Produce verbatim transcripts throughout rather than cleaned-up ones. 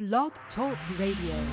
Blog Talk Radio.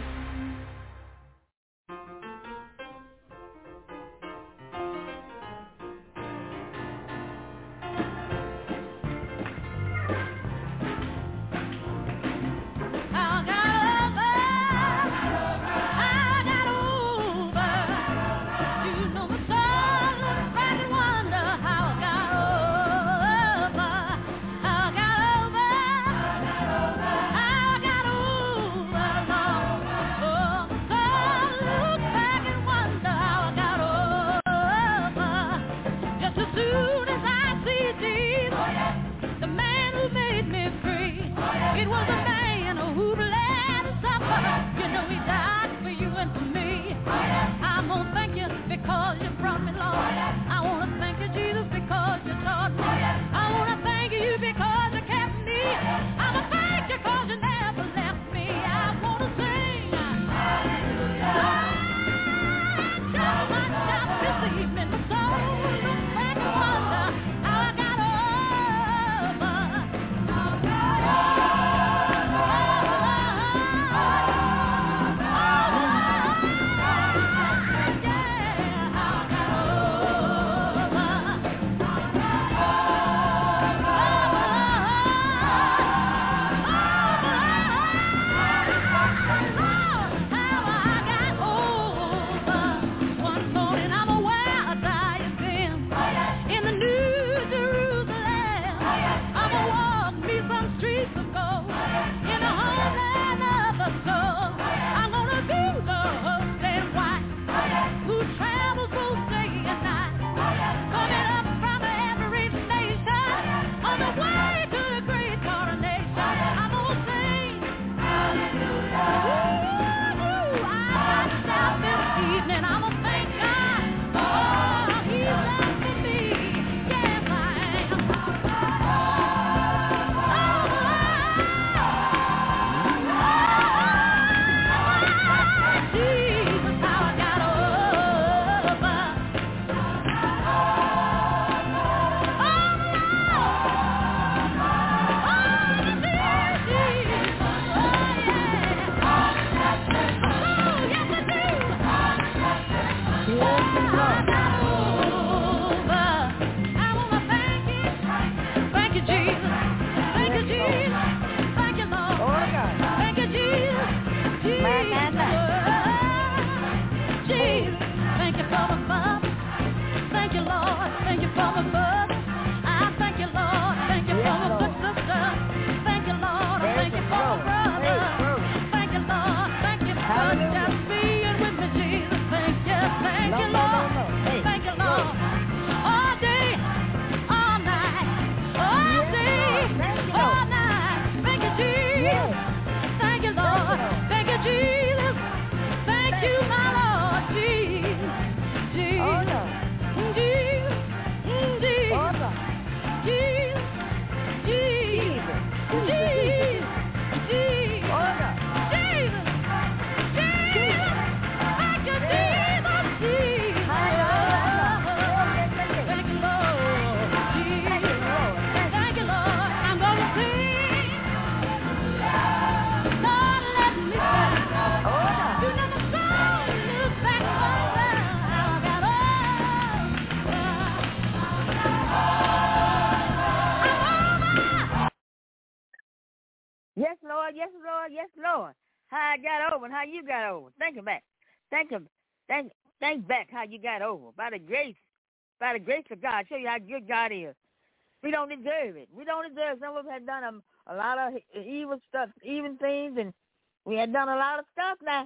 Yes, Lord, yes, Lord. How I got over and how you got over. Think back. Think of, think, think back how you got over. By the grace, by the grace of God. Show you how good God is. We don't deserve it. We don't deserve it. Some of us have done a, a lot of evil stuff, evil things, and we had done a lot of stuff now.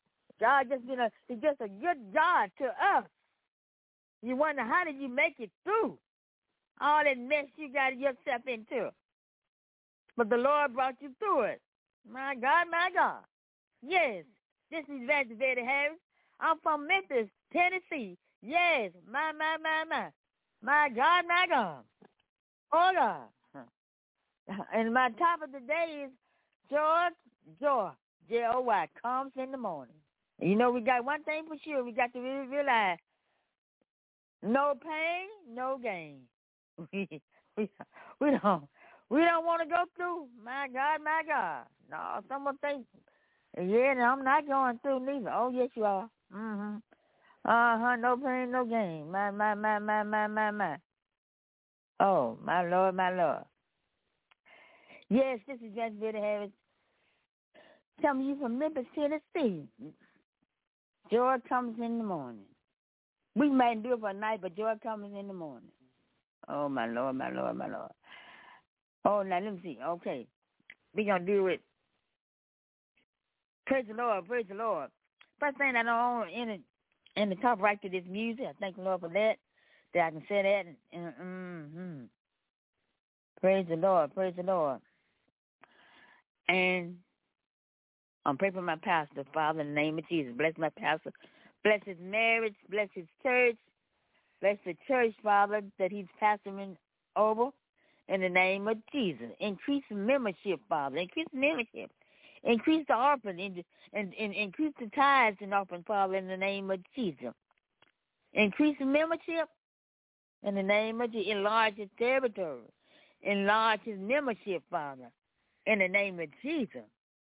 God just been a, he's just a good God to us. You wonder, how did you make it through all that mess you got yourself into? But the Lord brought you through it. My God, my God. Yes, this is Evangelist Betty Harris. I'm from Memphis, Tennessee. Yes, my, my, my, my. My God, my God. Oh, God. And my topic today is joy, joy, J O Y, comes in the morning. And you know, we got one thing for sure. We got to really realize, no pain, no gain. we, we, we don't. We don't want to go through, my God, my God. No, someone think, yeah, and I'm not going through neither. Oh, yes, you are. Mm-hmm. Uh-huh, no pain, no gain. My, my, my, my, my, my, my. Oh, my Lord, my Lord. Yes, this is Judge Billy Harris coming to you from Memphis, Tennessee. Joy comes in the morning. We might do it for a night, but joy comes in the morning. Oh, my Lord, my Lord, my Lord. Oh, now let me see. Okay. We're going to do it. Praise the Lord, praise the Lord. First thing I know in the, in the top right to this music, I thank the Lord for that, that I can say that. And, mm-hmm. Praise the Lord, praise the Lord. And I'm praying for my pastor, Father, in the name of Jesus. Bless my pastor. Bless his marriage. Bless his church. Bless the church, Father, that he's pastoring over in the name of Jesus. Increase membership, Father. Increase membership. Increase the offering and, and, and increase the tithes and offering, Father, in the name of Jesus. Increase the membership in the name of Jesus. Enlarge his territory. Enlarge his membership, Father, in the name of Jesus.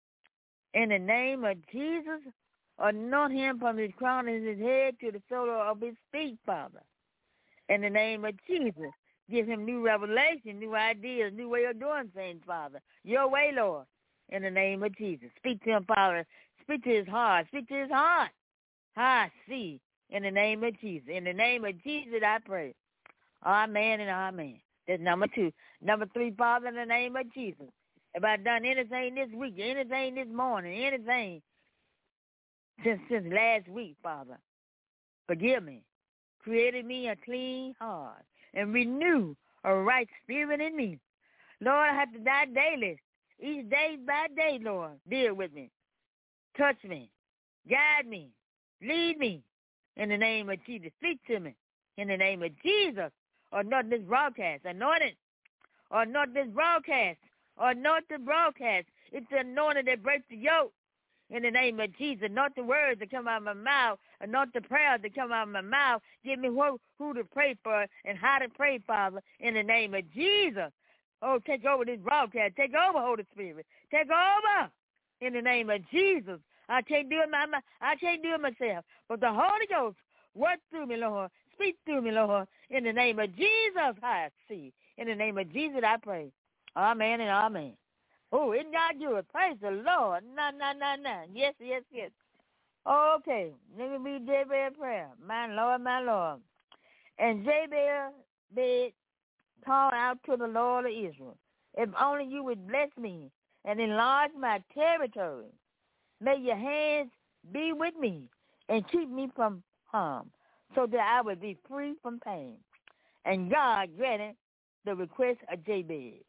In the name of Jesus, anoint him from his crown of his head to the sole of his feet, Father. In the name of Jesus, give him new revelation, new ideas, new way of doing things, Father. Your way, Lord. In the name of Jesus. Speak to him, Father. Speak to his heart. Speak to his heart. I see. In the name of Jesus. In the name of Jesus, I pray. Amen and amen. That's number two. Number three, Father, in the name of Jesus. If I've done anything this week, anything this morning, anything since since last week, Father, forgive me. Created me a clean heart and renew a right spirit in me. Lord, I have to die daily. Each day by day, Lord, deal with me. Touch me. Guide me. Lead me. In the name of Jesus. Speak to me. In the name of Jesus. Or not this broadcast. Anoint it. Or not this broadcast. Or not the broadcast. It's the anointing that breaks the yoke. In the name of Jesus. Not the words that come out of my mouth. And not the prayers that come out of my mouth. Give me who, who to pray for and how to pray, Father. In the name of Jesus. Oh, take over this broadcast. Take over, Holy Spirit. Take over in the name of Jesus. I can't do it my, my I can't do it myself. But the Holy Ghost work through me, Lord. Speak through me, Lord. In the name of Jesus, I see. In the name of Jesus, I pray. Amen and amen. Oh, isn't God good? Praise the Lord. No, no, no, no. Yes, yes, yes. Okay. Let me read Jabez's prayer. My Lord, my Lord. And Jabez bid call out to the Lord of Israel. If only you would bless me and enlarge my territory. May your hands be with me and keep me from harm so that I would be free from pain. And God granted the request of Jabez.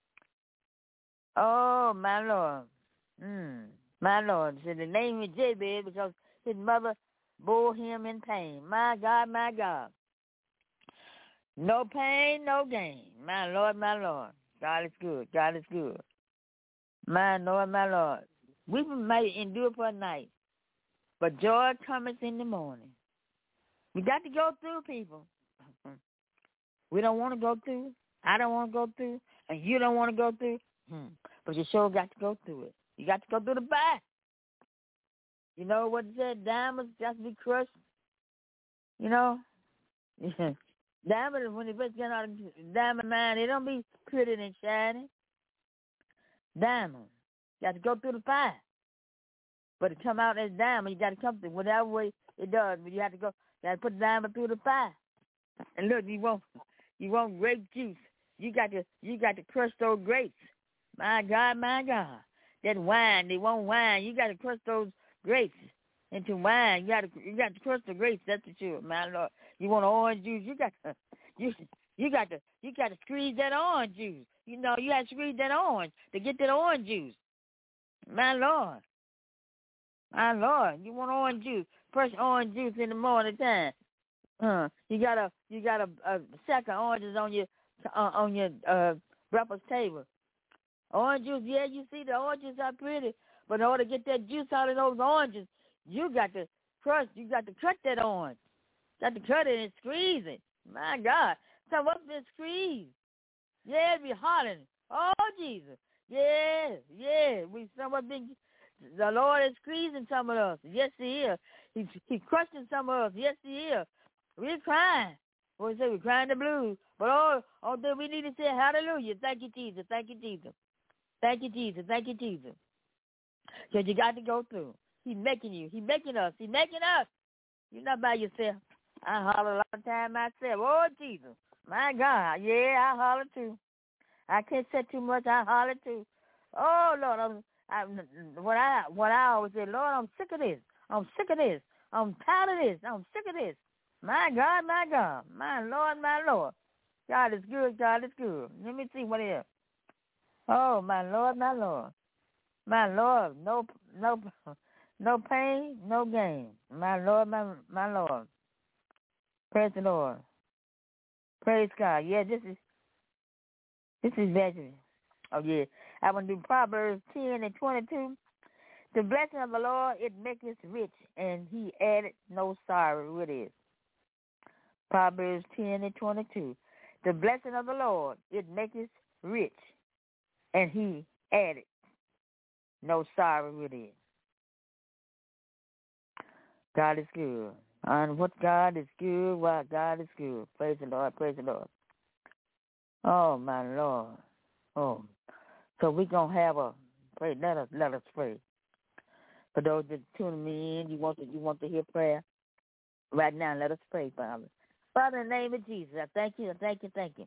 Oh, my Lord. Mm, my Lord. So the name of Jabez because his mother bore him in pain. My God, my God. No pain, no gain. My Lord, my Lord. God is good. God is good. My Lord, my Lord. Weeping may endure for a night, but joy cometh in the morning. We got to go through, people. We don't want to go through. I don't want to go through. And you don't want to go through. But you sure got to go through it. You got to go through the fire. You know what it said? Diamonds just be crushed. You know? Diamond, when they first get out of diamond mine, they don't be pretty and shiny. Diamond. You got to go through the fire. But to come out as diamond, you got to come through whatever way it does. But you have to go, you got to put the diamond through the fire. And look, you want, you want grape juice. You got to, you got to crush those grapes. My God, my God. That wine, they want wine. You got to crush those grapes into wine. You got to, you got to crush the grapes. That's the truth, my Lord. You want orange juice? You got to, you, you got to, you got to squeeze that orange juice. You know, you got to squeeze that orange to get that orange juice. My Lord, my Lord, you want orange juice? Fresh orange juice in the morning time. Uh, you got a, you got a, a sack of oranges on your, uh, on your uh, breakfast table. Orange juice, yeah, you see the oranges are pretty, but in order to get that juice out of those oranges, you got to crush, you got to cut that orange. Got to cut it and squeeze it. My God. Some of them squeeze. Yeah, it be hollering. Oh, Jesus. Yeah, yeah. We some of been the Lord is squeezing some of us. Yes, He is. He He crushing some of us. Yes, He is. We're crying. What we say? We're crying the blues. But all all that we need to say, hallelujah. Thank you, Jesus. Thank you, Jesus. Thank you, Jesus. Thank you, Jesus. Because you got to go through. He's making you. He's making us. He's making us. You're not by yourself. I holler a lot of time myself. Oh, Jesus. My God. Yeah, I holler too. I can't say too much. I holler too. Oh, Lord. I'm, I'm, what, I, what I always say, Lord, I'm sick of this. I'm sick of this. I'm tired of this. I'm sick of this. My God, my God. My Lord, my Lord. God is good. God is good. Let me see what it is. Oh, my Lord, my Lord. My Lord, no, no, no pain, no gain. My Lord, my, my Lord. Praise the Lord. Praise God. Yeah, this is, this is Benjamin. Oh, yeah. I want to do Proverbs ten and twenty-two. The blessing of the Lord, it maketh rich, and he added no sorrow with it. Proverbs ten and twenty-two. The blessing of the Lord, it maketh rich, and he added no sorrow with it. God is good. And what God is good, why God is good. Praise the Lord, praise the Lord. Oh, my Lord. Oh, so we're going to have a, pray, let us, let us pray. For those that tuning me in, you want to, you want to hear prayer? Right now, let us pray, Father. Father, in the name of Jesus, I thank you, I thank you, thank you.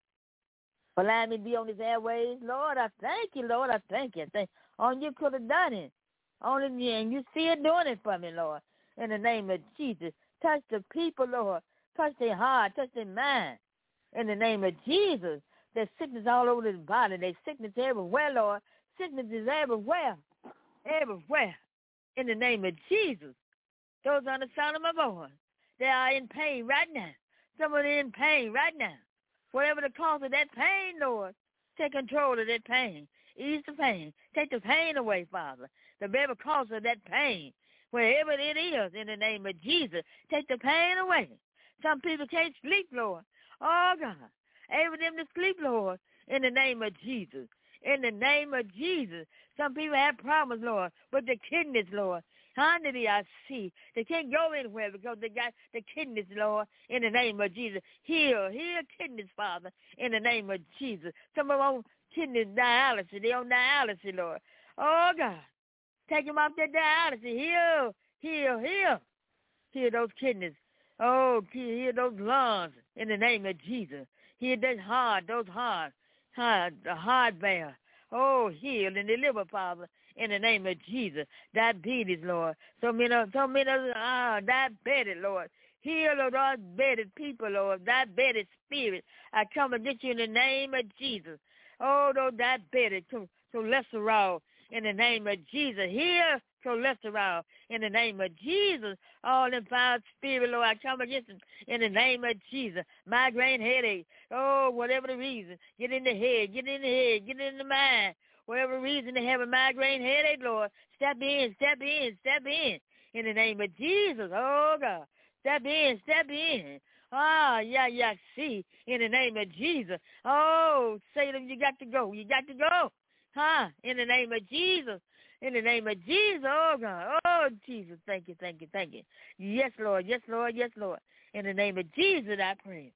For allowing me to be on these airways, Lord, I thank you, Lord, I thank you. I thank you. Only you could have done it. Only you, and you see it doing it for me, Lord. In the name of Jesus, touch the people, Lord. Touch their heart, touch their mind. In the name of Jesus, there's sickness all over the body. There's sickness everywhere, Lord. Sickness is everywhere, everywhere. In the name of Jesus, those on the sound of my voice, they are in pain right now. Some of them in pain right now. Whatever the cause of that pain, Lord, take control of that pain. Ease the pain. Take the pain away, Father. The very cause of that pain, wherever it is, in the name of Jesus, take the pain away. Some people can't sleep, Lord. Oh, God. Able them to sleep, Lord, in the name of Jesus. In the name of Jesus. Some people have problems, Lord, with the kidneys, Lord. Honey, I see. They can't go anywhere because they got the kidneys, Lord, in the name of Jesus. Heal, heal kidneys, Father, in the name of Jesus. Some of them on kidney dialysis. They on dialysis, Lord. Oh, God. Take them off their dialysis. Heal, heal, heal. Heal those kidneys. Oh, heal those lungs in the name of Jesus. Heal those heart, those heart, heart, the heart valve. Oh, heal and deliver, Father, in the name of Jesus. Diabetes, Lord. So many, so many, ah, diabetic, Lord. Heal those diabetic people, Lord. Diabetic spirit. I come against you in the name of Jesus. Oh, those diabetic, cholesterol, in the name of Jesus. Heal cholesterol in the name of Jesus. All them foul spirit, Lord, I come against them in the name of Jesus. Migraine headache. Oh, whatever the reason. Get in the head, get in the head, get in the mind. Whatever reason they have a migraine headache, Lord, step in, step in, step in. In the name of Jesus. Oh, God. Step in, step in. Ah, yeah, yeah, see. In the name of Jesus. Oh, Satan, you got to go. You got to go. Huh? In the name of Jesus. In the name of Jesus. Oh, God. Oh, Jesus. Thank you, thank you, thank you. Yes, Lord. Yes, Lord. Yes, Lord. In the name of Jesus, I pray.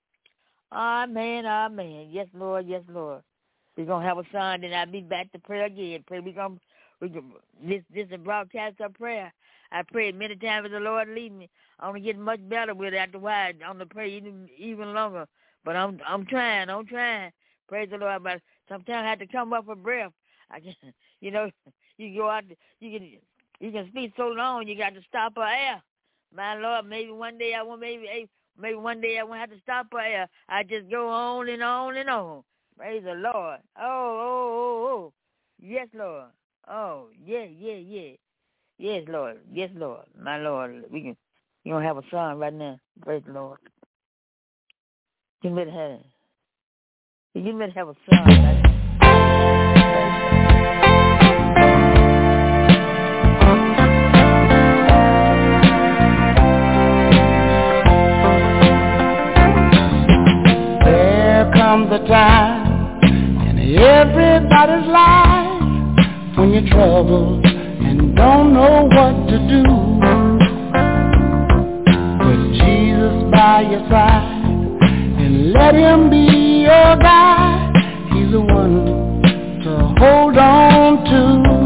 Amen, amen. Yes, Lord. Yes, Lord. We're going to have a song, then I'll be back to pray again. Pray we're going we gonna, this, this is a broadcast of prayer. I prayed many times as the Lord lead me. I'm going to get much better with it after a while. I'm going to pray even, even longer. But I'm I'm trying. I'm trying. Praise the Lord. But sometimes I have to come up with breath. I just, you know, you go out, you can you can speak so long, you got to stop for air. My Lord, maybe one day I won't, maybe maybe one day I won't have to stop for air. I just go on and on and on. Praise the Lord. Oh, oh, oh, oh. Yes, Lord. Oh, yeah, yeah, yeah. Yes, Lord. Yes, Lord. My Lord. We can, you don't have a song right now. Praise the Lord. You better have, you better have a song right now. There comes a time in everybody's life your troubles and don't know what to do, put Jesus by your side and let him be your guide. He's the one to hold on to.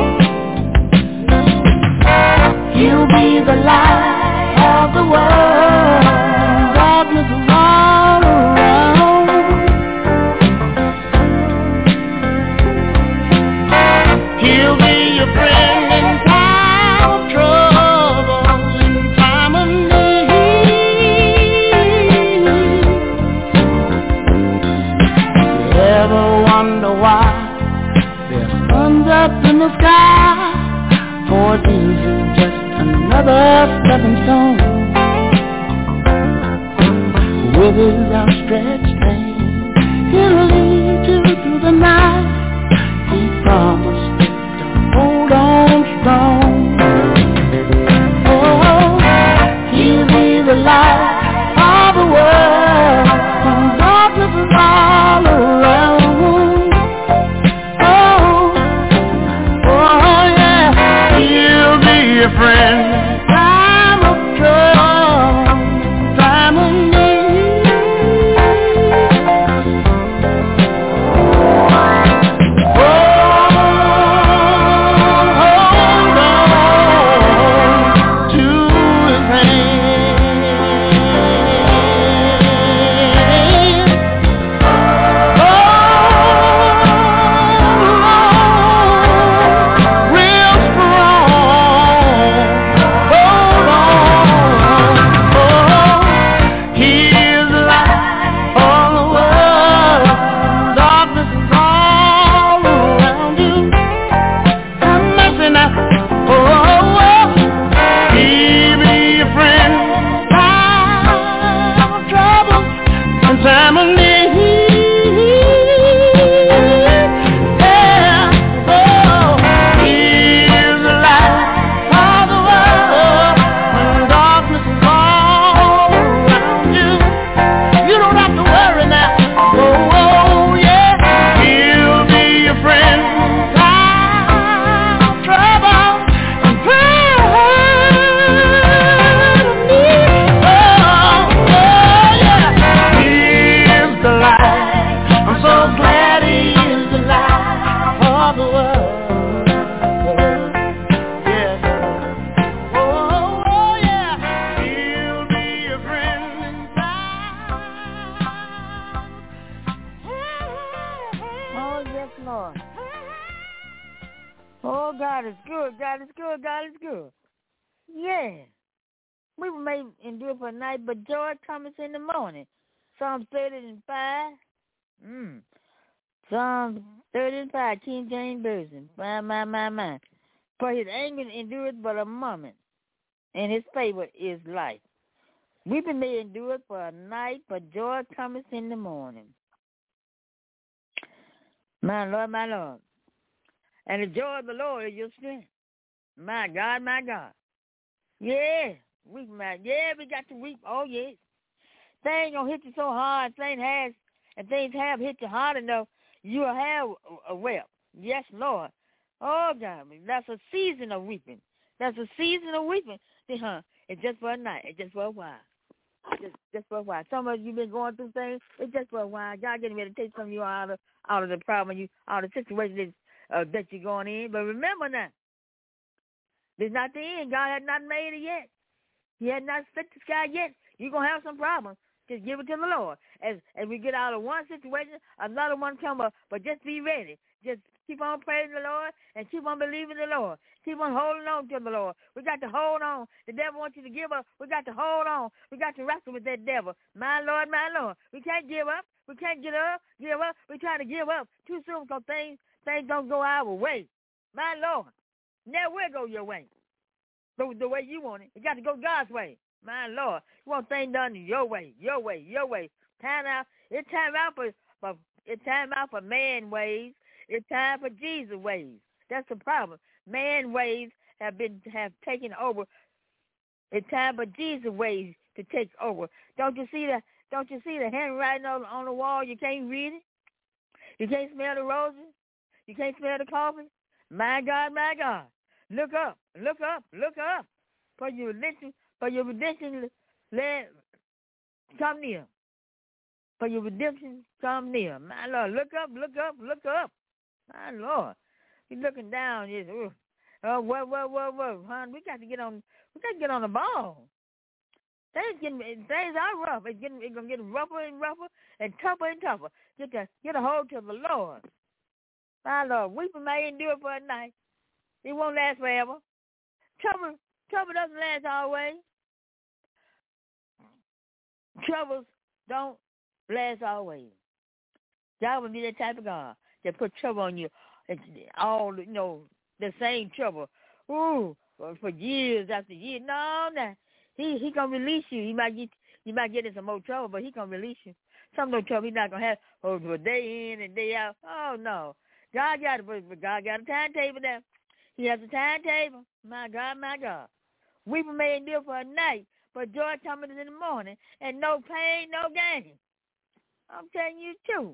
He'll be the light of the world. Darkness is all around. He'll be your friend in time of trouble, in time of need. If you ever wonder why there's suns up in the sky, for Jesus just another stepping stone. With his outstretched hand, he'll lead you through the night. He promised to hold on strong. Oh, he'll be the light of the world when darkness is all around. Oh, oh yeah, he'll be your friend. But joy comes in the morning. Psalm thirty and five. Mm. Psalm thirty and five, King James Version. My, my, my, my. For his anger endureth but a moment, and his favor is life. Weeping may endure for a night, but joy cometh in the morning. My Lord, my Lord. And the joy of the Lord is your strength. My God, my God. Yeah. Weep, man. Yeah, we got to weep. Oh, yes. Things gonna hit you so hard, things has, and things have hit you hard enough, you'll have a, a weep. Yes, Lord. Oh, God, that's a season of weeping. That's a season of weeping. Huh? It's just for a night. It's just for a while. Just, just for a while. Some of you been going through things. It's just for a while. God getting ready to take some of you out of out of the problem, you out of the situation that, uh, that you're going in. But remember now, this is not the end. God has not made it yet. He had not split the sky yet. You're going to have some problems. Just give it to the Lord. As as we get out of one situation, another one come up. But just be ready. Just keep on praising the Lord and keep on believing the Lord. Keep on holding on to the Lord. We got to hold on. The devil wants you to give up. We got to hold on. We got to wrestle with that devil. My Lord, my Lord. We can't give up. We can't get up, give up. We're trying to give up too soon because things, things don't go our way. My Lord. Never will go your way. The, the way you want it. You got to go God's way. My Lord. You want things done your way, your way, your way. Time out. It's time out for, for it's time out for man ways. It's time for Jesus ways. That's the problem. Man ways have been have taken over. It's time for Jesus ways to take over. Don't you see the don't you see the handwriting on, on the wall? You can't read it. You can't smell the roses. You can't smell the coffee. My God, my God. Look up, look up, look up. For your redemption, for your redemption, let come near. For your redemption, come near. My Lord, look up, look up, look up. My Lord. You're looking down. Yes. Oh, whoa, whoa, whoa, whoa. Hon, we got to get on, we got to get on the ball. Things getting, things are rough. It's getting, it's gonna get rougher and rougher and tougher and tougher. Get to get a hold to the Lord. My Lord, weeping may endure for a night. It won't last forever. Trouble, trouble doesn't last always. Troubles don't last always. God will be that type of God that put trouble on you. It's all, you know, the same trouble. Ooh, for years after years. No, no. He he gonna release you. He might get you might get in some more trouble, but he gonna release you. Some no trouble he's not gonna have oh, for day in and day out. Oh no, God got it. God got a timetable there. He has a timetable. My God, my God. Weeping may endure for a night, but joy cometh in the morning, and no pain, no gain. I'm telling you too.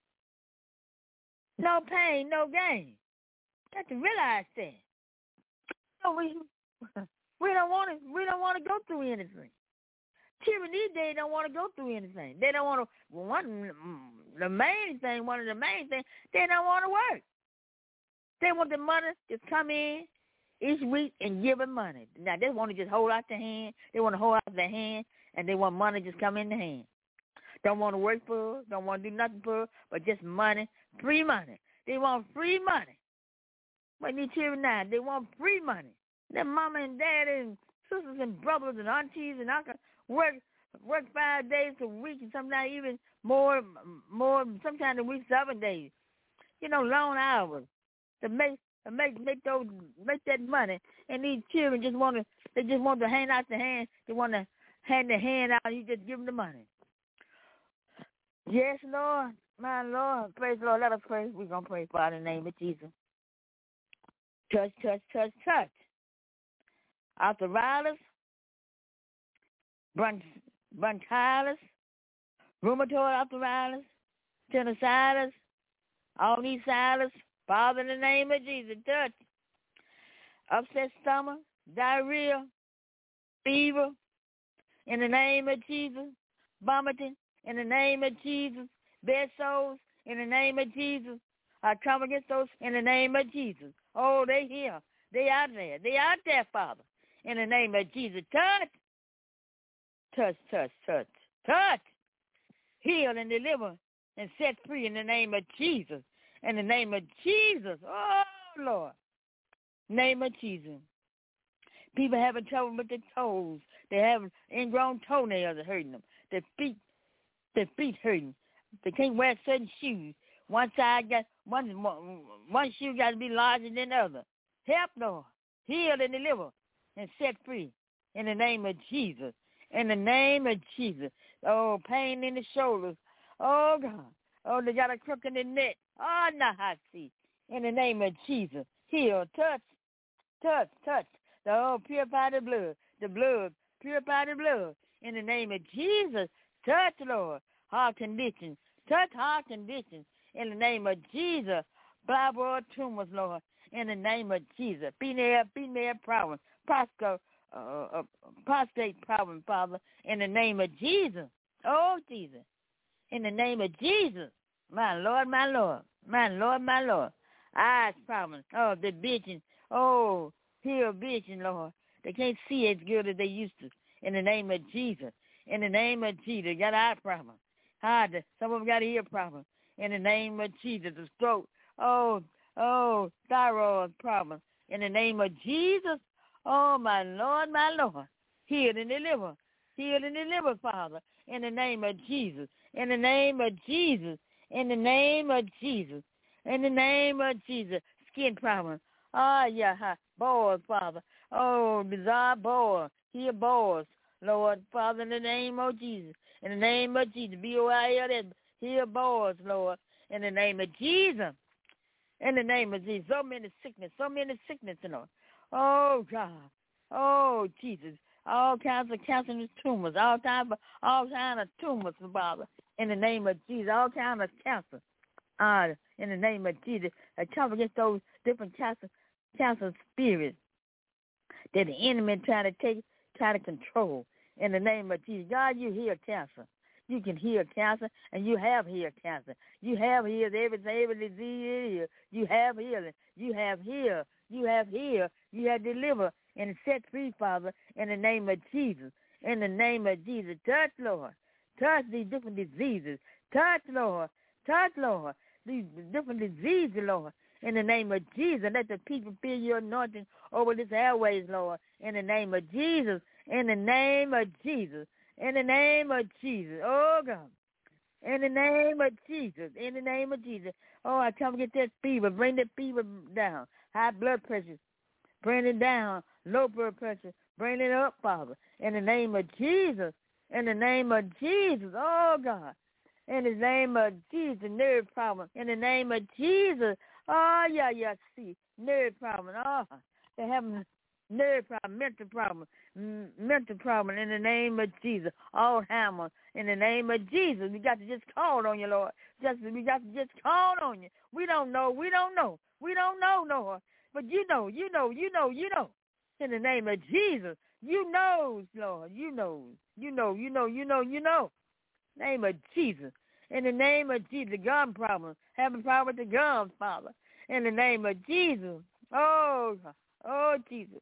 No pain, no gain. Got to realize that. No, we. We don't want to. We don't want to go through anything. Children these days don't want to go through anything. They don't want to. One, the main thing, one of the main things, they don't want to work. They want the money to come in each week and give them money. Now they want to just hold out their hand. They want to hold out their hand, and they want money just come in the hand. Don't want to work for. Don't want to do nothing for, but just money, free money. They want free money. But these children now, they want free money. Their mama and daddy and sisters and brothers and aunties and uncles work work five days a week and sometimes even more, more sometimes a week seven days. You know, long hours to make to make make those make that money. And these children just want to they just want to hand out the hand. They want to hand the hand out. And you just give them the money. Yes, Lord, my Lord, praise the Lord. Let us pray. We're gonna pray, Father, in the name of Jesus. Touch, touch, touch, touch. Arthritis, bronch, bronchitis, rheumatoid arthritis, sinusitis, all these situs, Father, in the name of Jesus, touch. Upset stomach, diarrhea, fever, in the name of Jesus, vomiting, in the name of Jesus, bed sores, in the name of Jesus. I come against those in the name of Jesus. Oh, they here. They out there. They out there, Father. In the name of Jesus, touch, touch, touch, touch, touch, heal and deliver and set free in the name of Jesus. In the name of Jesus, oh, Lord, name of Jesus. People having trouble with their toes. They have ingrown toenails are hurting them. Their feet, their feet hurting. They can't wear certain shoes. One side got, one, one shoe got to be larger than the other. Help, Lord, heal and deliver and set free in the name of Jesus. In the name of Jesus. Oh, pain in the shoulders. Oh, God. Oh, they got a crook in the neck. Oh, now I see. In the name of Jesus. Heal, touch, touch, touch. The oh, purify the blood. The blood, purify the blood. In the name of Jesus. Touch, Lord. Heart conditions. Touch heart conditions. In the name of Jesus. Fibroid tumors, Lord. In the name of Jesus. Female, female problem. Prostate, uh, uh, prostate problem, Father, in the name of Jesus. Oh, Jesus. In the name of Jesus. My Lord, my Lord. My Lord, my Lord. Eyes problem. Oh, the vision. Oh, hear vision, Lord. They can't see as good as they used to. In the name of Jesus. In the name of Jesus. Got eye problem. Hard. Some of them got ear problem. In the name of Jesus. The stroke. Oh, oh, thyroid problem. In the name of Jesus. Oh, my Lord, my Lord. Heal and deliver. Heal and deliver, Father. In the name of Jesus. In the name of Jesus. In the name of Jesus. In the name of Jesus. Skin problem. Oh, yeah. Boils, Father. Oh, desire boils. Heal boils. Lord, Father, in the name of Jesus. In the name of Jesus. B O I L S. Heal boils, Lord. In the name of Jesus. In the name of Jesus. So many sickness. So many sickness, Lord. Oh, God. Oh, Jesus. All kinds of cancerous tumors. All kinds of, all kinds of tumors, Father. In the name of Jesus. All kinds of cancer. uh, in the name of Jesus. I come against those different cancer, cancer spirits that the enemy trying to take, try to control. In the name of Jesus, God, you heal cancer. You can heal cancer, and you have healed cancer. You have healed every, every disease. You have healing. You have healed. You have healed. You have delivered and set free, Father, in the name of Jesus. In the name of Jesus, touch, Lord. Touch these different diseases. Touch, Lord. Touch, Lord. These different diseases, Lord. In the name of Jesus, let the people feel your anointing over this airways, Lord. In the name of Jesus. In the name of Jesus. In the name of Jesus. Oh, God. In the name of Jesus. In the name of Jesus. Oh, I come get that fever. Bring that fever down. High blood pressure. Bring it down. Low blood pressure. Bring it up, Father. In the name of Jesus. In the name of Jesus. Oh, God. In the name of Jesus. Nerve problem. In the name of Jesus. Oh, yeah, yeah, see. Nerve problem. Oh, they have nerve problem, mental problem, m- mental problem in the name of Jesus. Alzheimer's in the name of Jesus. We got to just call on you, Lord. Just we got to just call on you. We don't know. We don't know. We don't know, Lord. But you know, you know, you know, you know. In the name of Jesus. You know, Lord. You know. You know, you know, you know, you know. Name of Jesus. In the name of Jesus, gum problems. Having problem with the gums, Father. In the name of Jesus. Oh, oh, Jesus.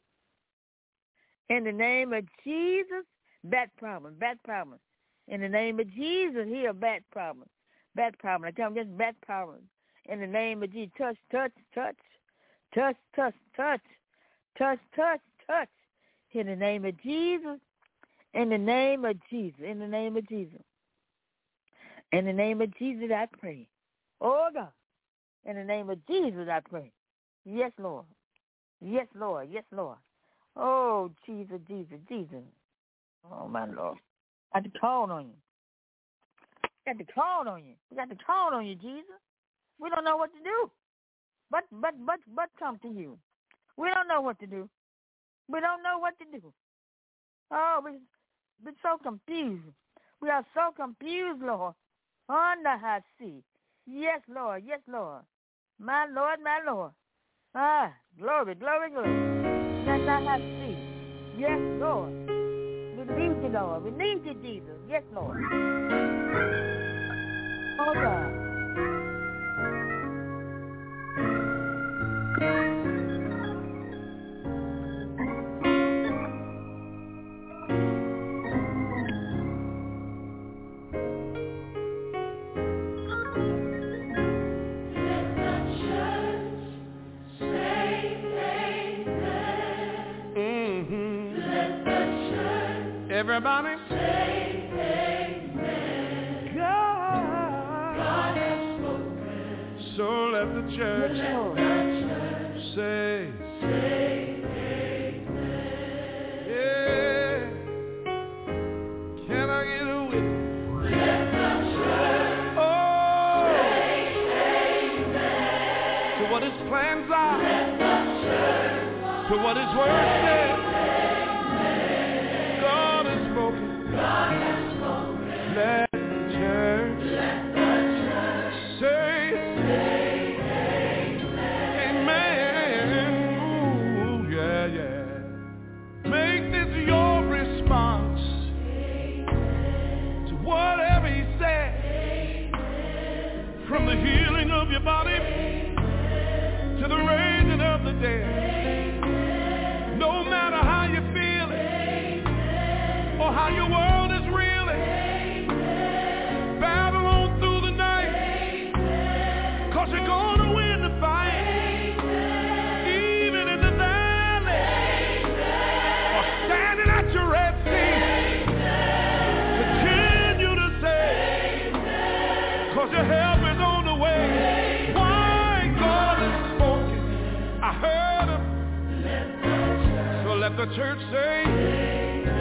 In the name of Jesus, back problem, back problem. In the name of Jesus, heal back problem, back problem. I tell them just back problem. In the name of Jesus, touch, touch, touch, touch, touch, touch, touch, touch, touch. In the name of Jesus, in the name of Jesus, in the name of Jesus. In the name of Jesus, I pray. Oh, God. In the name of Jesus, I pray. Yes, Lord. Yes, Lord. Yes, Lord. Oh, Jesus, Jesus, Jesus. Oh, my Lord. I got to call on you. Got to call on you. We got to call on you, Jesus. We don't know what to do. But, but, but, but come to you. We don't know what to do. We don't know what to do. Oh, we, we're so confused. We are so confused, Lord. On the high sea. Yes, Lord. Yes, Lord. My Lord, my Lord. Ah, glory, glory, glory. That's the high sea. Yes, Lord. We need you, Lord. We need you, Jesus. Yes, Lord. Oh, God. Everybody say amen. God, God has spoken. So let the church, let the church say, say amen. Yeah. Can I get a witness? Let the church oh. say amen. To what his plans are. Let the church to what his word says. God has spoken. Let the church, let the church say, say amen. Amen. Ooh, yeah, yeah. Make this your response amen. To whatever he said. Amen. From the healing of your body amen. To the raising of the dead. Amen. No matter how you feel it. Or how your world is reeling. Amen. Battle on through the night. Amen. Cause you're gonna win the fight. Amen. Even in the valley. Amen. Or standing at your Red Sea. Amen. Continue to say. Amen. Cause your help is on the way. Amen. Why God has spoken. I heard him. Let the church. So let the church say. Amen.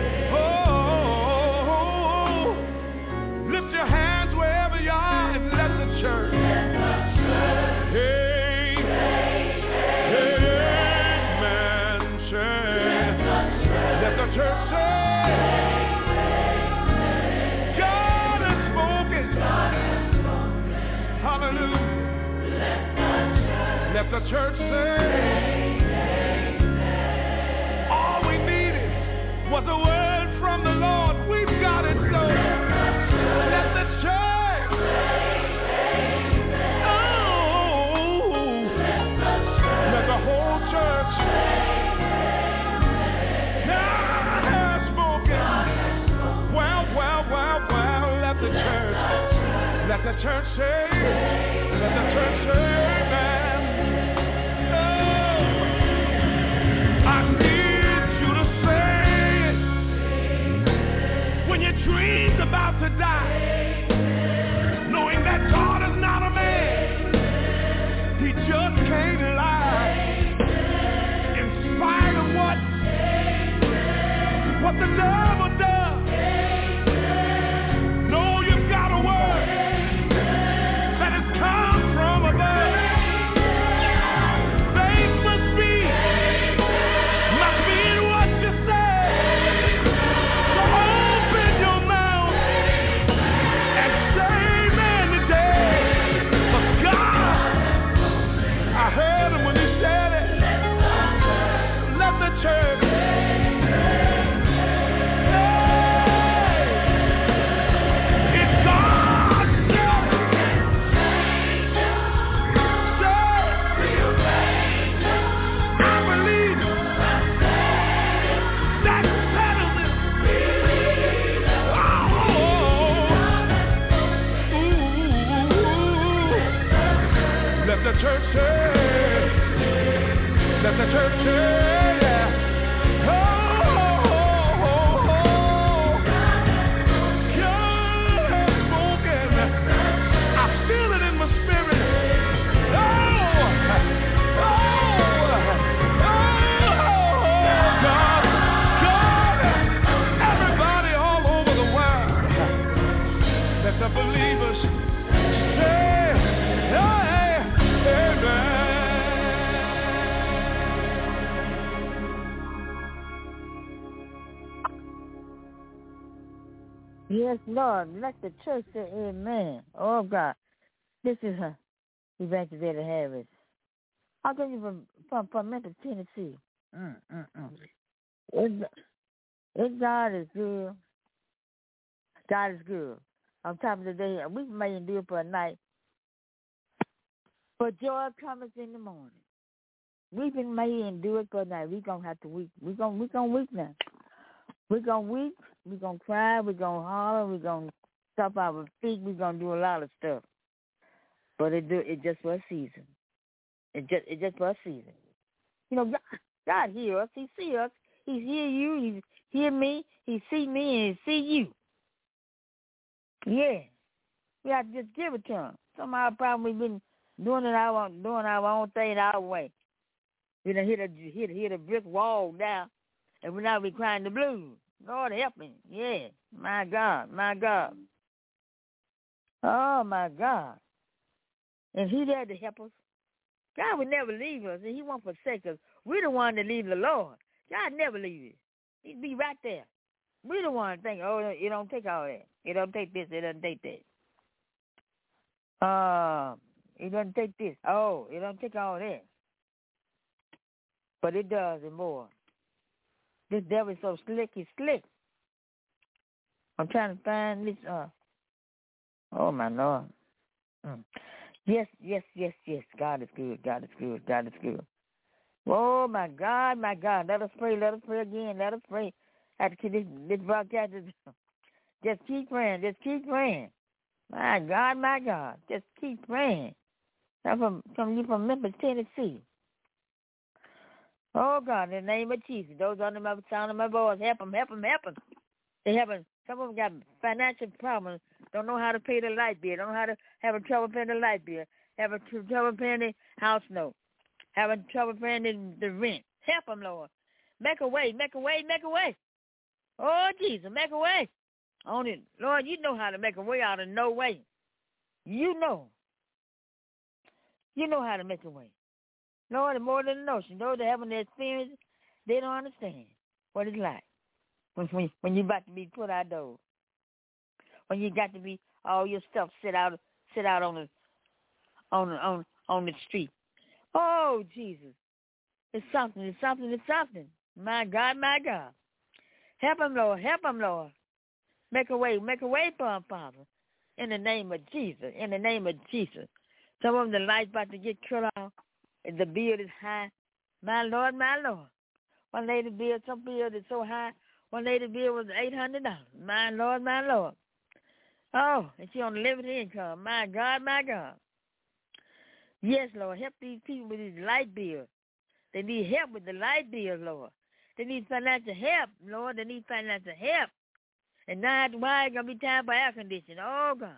Lift your hands wherever you are and let the church. Let the church. Hey, hey, amen. Let the church. Let the church say. God has spoken. God has spoken. Hallelujah. Let the church say, all we needed was a word from the Lord. We've got it, so let the church, oh, let the whole church, God has spoken. Well, well, well, well, let the church, let the church say, let the church say, man, oh, I need you to say it when your dream's about to die, knowing that God is not a man, he just can't lie, in spite of what, what the devil does. No, you've got a word that has come from above. Faith must be, must be in what you say. So open your mouth and say amen today. For God, I heard him when he said it. Let the church say, it's God said. I believe that settles it. Oh, ooh. Let the church say, let the church say, yeah. Oh, God has spoken. I feel it in my spirit. Oh, oh, oh, God, God, everybody all over the world, let the believers say, hey, amen. Yes, Lord. Let the church say amen. Oh, God. This is uh, Evangelist Harris. I'll tell you from, from, from Memphis, Tennessee. Mm, mm, mm. It, it, God is good. God is good. On top of the day, we may endure for a night, but joy cometh in the morning. Weeping may endure for a night. We're going to have to weep. We're going we gonna weep now. We're going to weep. We're going to cry. We're going to holler. We're going to stop our feet. We're going to do a lot of stuff. But it do it just for a season. It just it just for a season. You know, God, God hear us. He see us. He hear you. He hear me. He see me and he see you. Yeah. We have to just give it to him. Somehow probably we've been doing it our doing our own thing our way. We done hit a hit hit a brick wall now, and we now we crying the blues. Lord help me. Yeah. My God. My God. Oh my God. And he there to help us. God would never leave us, and he won't forsake us. We're the one that leave the Lord. God never leave us. He'd be right there. We're the one think, oh, it don't take all that. It don't take this. It doesn't take that. Uh, it doesn't take this. Oh, it don't take all that. But it does and more. This devil is so slick. He's slick. I'm trying to find this. Uh, oh, my Lord. Mm. Yes, yes, yes, yes. God is good. God is good. God is good. Oh, my God, my God. Let us pray. Let us pray again. Let us pray. After this, this broadcast, just keep praying. Just keep praying. My God, my God. Just keep praying. I'm from, from you from Memphis, Tennessee. Oh, God, in the name of Jesus. Those under my sound of my voice, help them, help them, help them. They haven't, some of them got financial problems. Don't know how to pay the light bill. Don't know how to have a trouble paying the light bill. Have a tr- trouble paying the house note. Having trouble paying the, the rent. Help them, Lord. Make a way, make a way, make a way. Oh, Jesus, make a way. On it. Lord, you know how to make a way out of no way. You know. You know how to make a way. Lord, more than a notion. Those that haven't experience, they don't understand what it's like when, when, when you're about to be put outdoors. When you got to be all your stuff sit out sit out on the on the, on on the street. Oh, Jesus. It's something, it's something, it's something. My God, my God. Help him, Lord. Help him, Lord. Make a way. Make a way for him, Father. In the name of Jesus. In the name of Jesus. Some of them, the light's about to get cut off. And the bill is high. My Lord, my Lord. One lady bill, some bill is so high. One lady bill was eight hundred dollars. My Lord, my Lord. Oh, and she on limited income. My God, my God. Yes, Lord. Help these people with these light bills. They need help with the light bills, Lord. They need financial help, Lord. They need financial help. And now after a while, it's going to be time for air conditioning. Oh, God.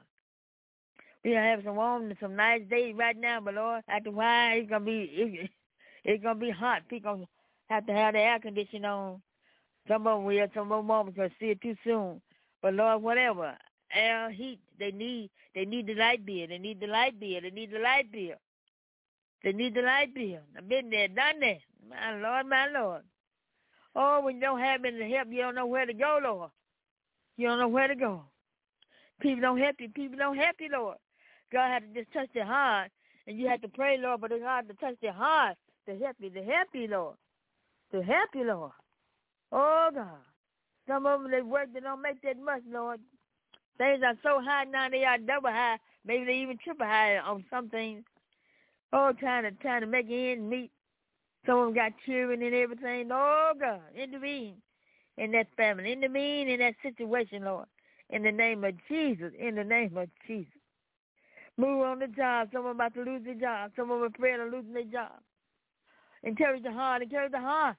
We going to have some warm, some nice days right now, but, Lord, after a while, it's going to be it, it's gonna be hot. People going to have to have the air conditioning on. Some of them will, some of them won't because it's still too soon. But, Lord, whatever, air, heat, they need they need the light bill. They need the light bill. They need the light bill. They need the light bill. I've been there, done that. My Lord, my Lord. Oh, when you don't have any help, you don't know where to go, Lord. You don't know where to go. People don't help you. People don't help you, Lord. God had to just touch their heart, and you have to pray, Lord, but it's hard to touch their heart to help you, to help you, Lord. To help you, Lord. Oh, God. Some of them, they work, they don't make that much, Lord. Things are so high now, they are double high. Maybe they even triple high on some things. Oh, trying to, trying to make ends meet. Some of them got children and everything. Oh, God, intervene in that family. Intervene in that situation, Lord. In the name of Jesus. In the name of Jesus. Move on the job. Some of them about to lose their job. Some of them afraid of losing their job. Encourage the heart. Encourage the heart.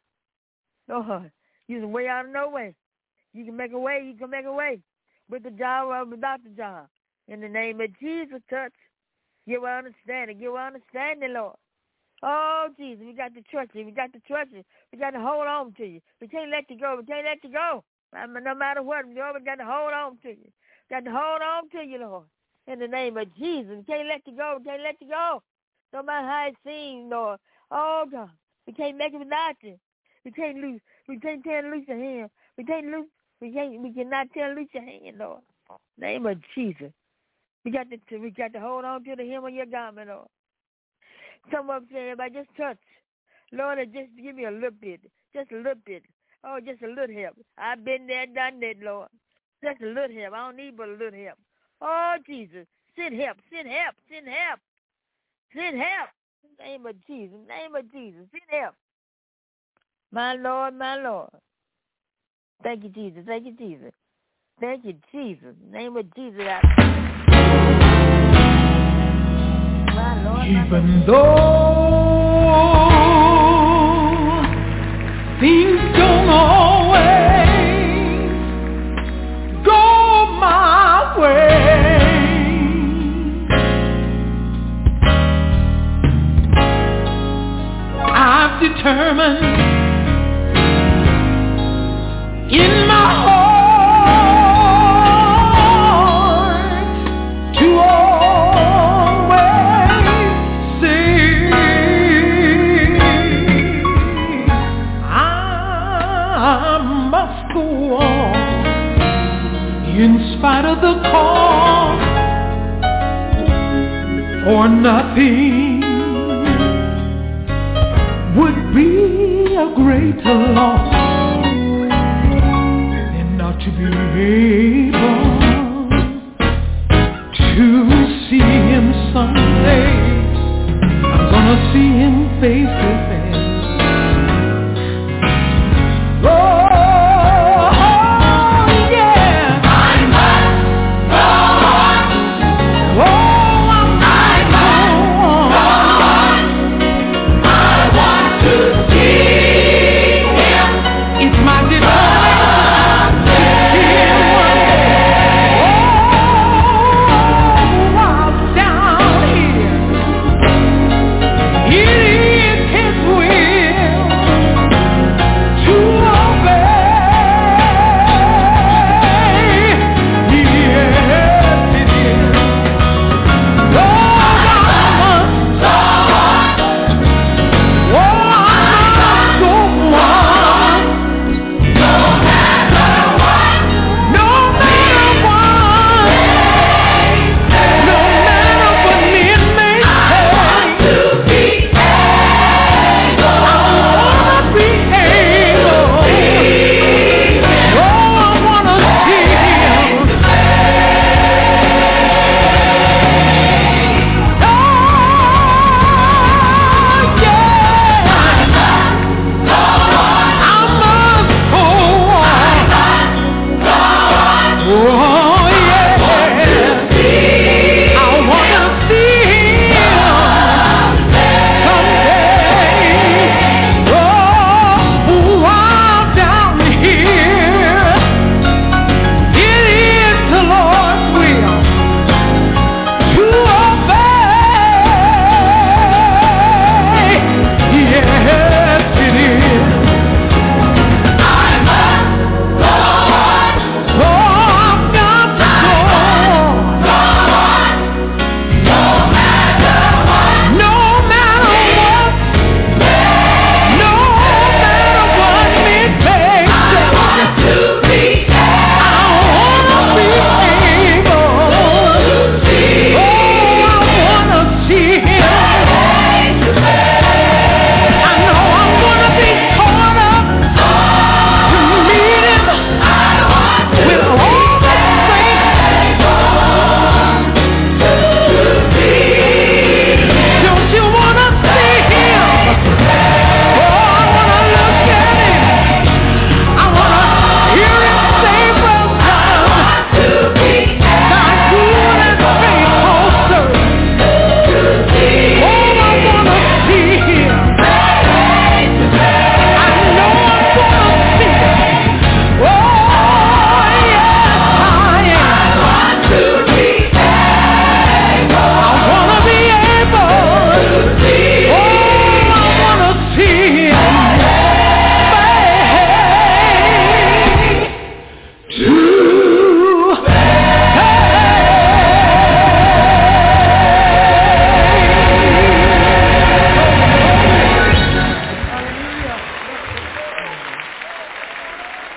Lord, you can way out of no way. You can make a way. You can make a way. With the job or without the job. In the name of Jesus, touch. Give her understanding. Give her understanding, Lord. Oh, Jesus, we got to trust you. We got to trust you. We got to hold on to you. We can't let you go. We can't let you go. No matter what, we always got to hold on to you. We got to hold on to you, Lord. In the name of Jesus. We can't let you go. We can't let you go. No matter how it seems, Lord. Oh, God. We can't make it without you. We can't lose. We can't tell loose your hand. We can't lose. We can't. We cannot tell loose your hand, Lord. In the name of Jesus. We got to. We got to hold on to the hem of your garment, Lord. Some of them say, if I just touch, Lord, just give me a little bit, just a little bit. Oh, just a little help. I've been there, done that, Lord. Just a little help. I don't need but a little help. Oh, Jesus, send help, send help, send help, send help. In the name of Jesus, in the name of Jesus, send help. My Lord, my Lord. Thank you, Jesus. Thank you, Jesus. Thank you, Jesus. In the name of Jesus, I my Lord, even though things don't always go my way, I've determined in my heart to always say I must go on in spite of the cost, for nothing would be a greater loss to be able to see him someday. I'm gonna see him face to face. Oh, yeah. I must go on. Oh, I must go on. I want to see him.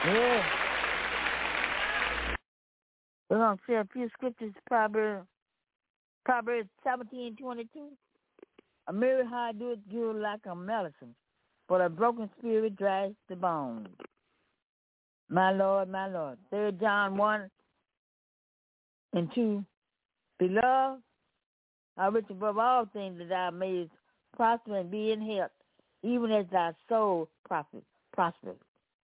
Yeah. We're going to say a few scriptures, Proverbs, Proverbs seventeen twenty-two. A merry heart doeth good like a medicine, but a broken spirit dries the bones. My Lord, my Lord. Third John one and two. Beloved, I wish above all things that thou mayest prosper and be in health, even as thy soul prospers. prospers.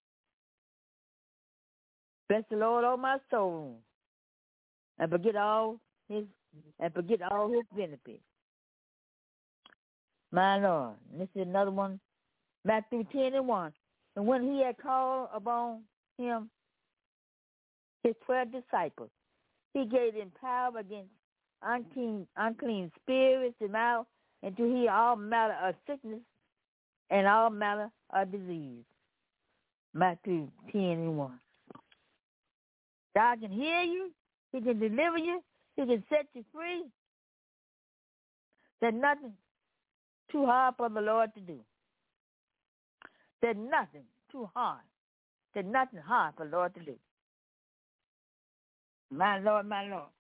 Bless the Lord, O my soul, and forget all his and forget all his benefits. My Lord. And this is another one, Matthew ten and one. And when he had called upon him his twelve disciples, he gave them power against unclean, unclean spirits and out, and to heal all manner of sickness and all manner of disease. Matthew ten and one. God can heal you. He can deliver you. He can set you free. There's nothing too hard for the Lord to do. There's nothing too hard. There's nothing hard for the Lord to do. My Lord, my Lord.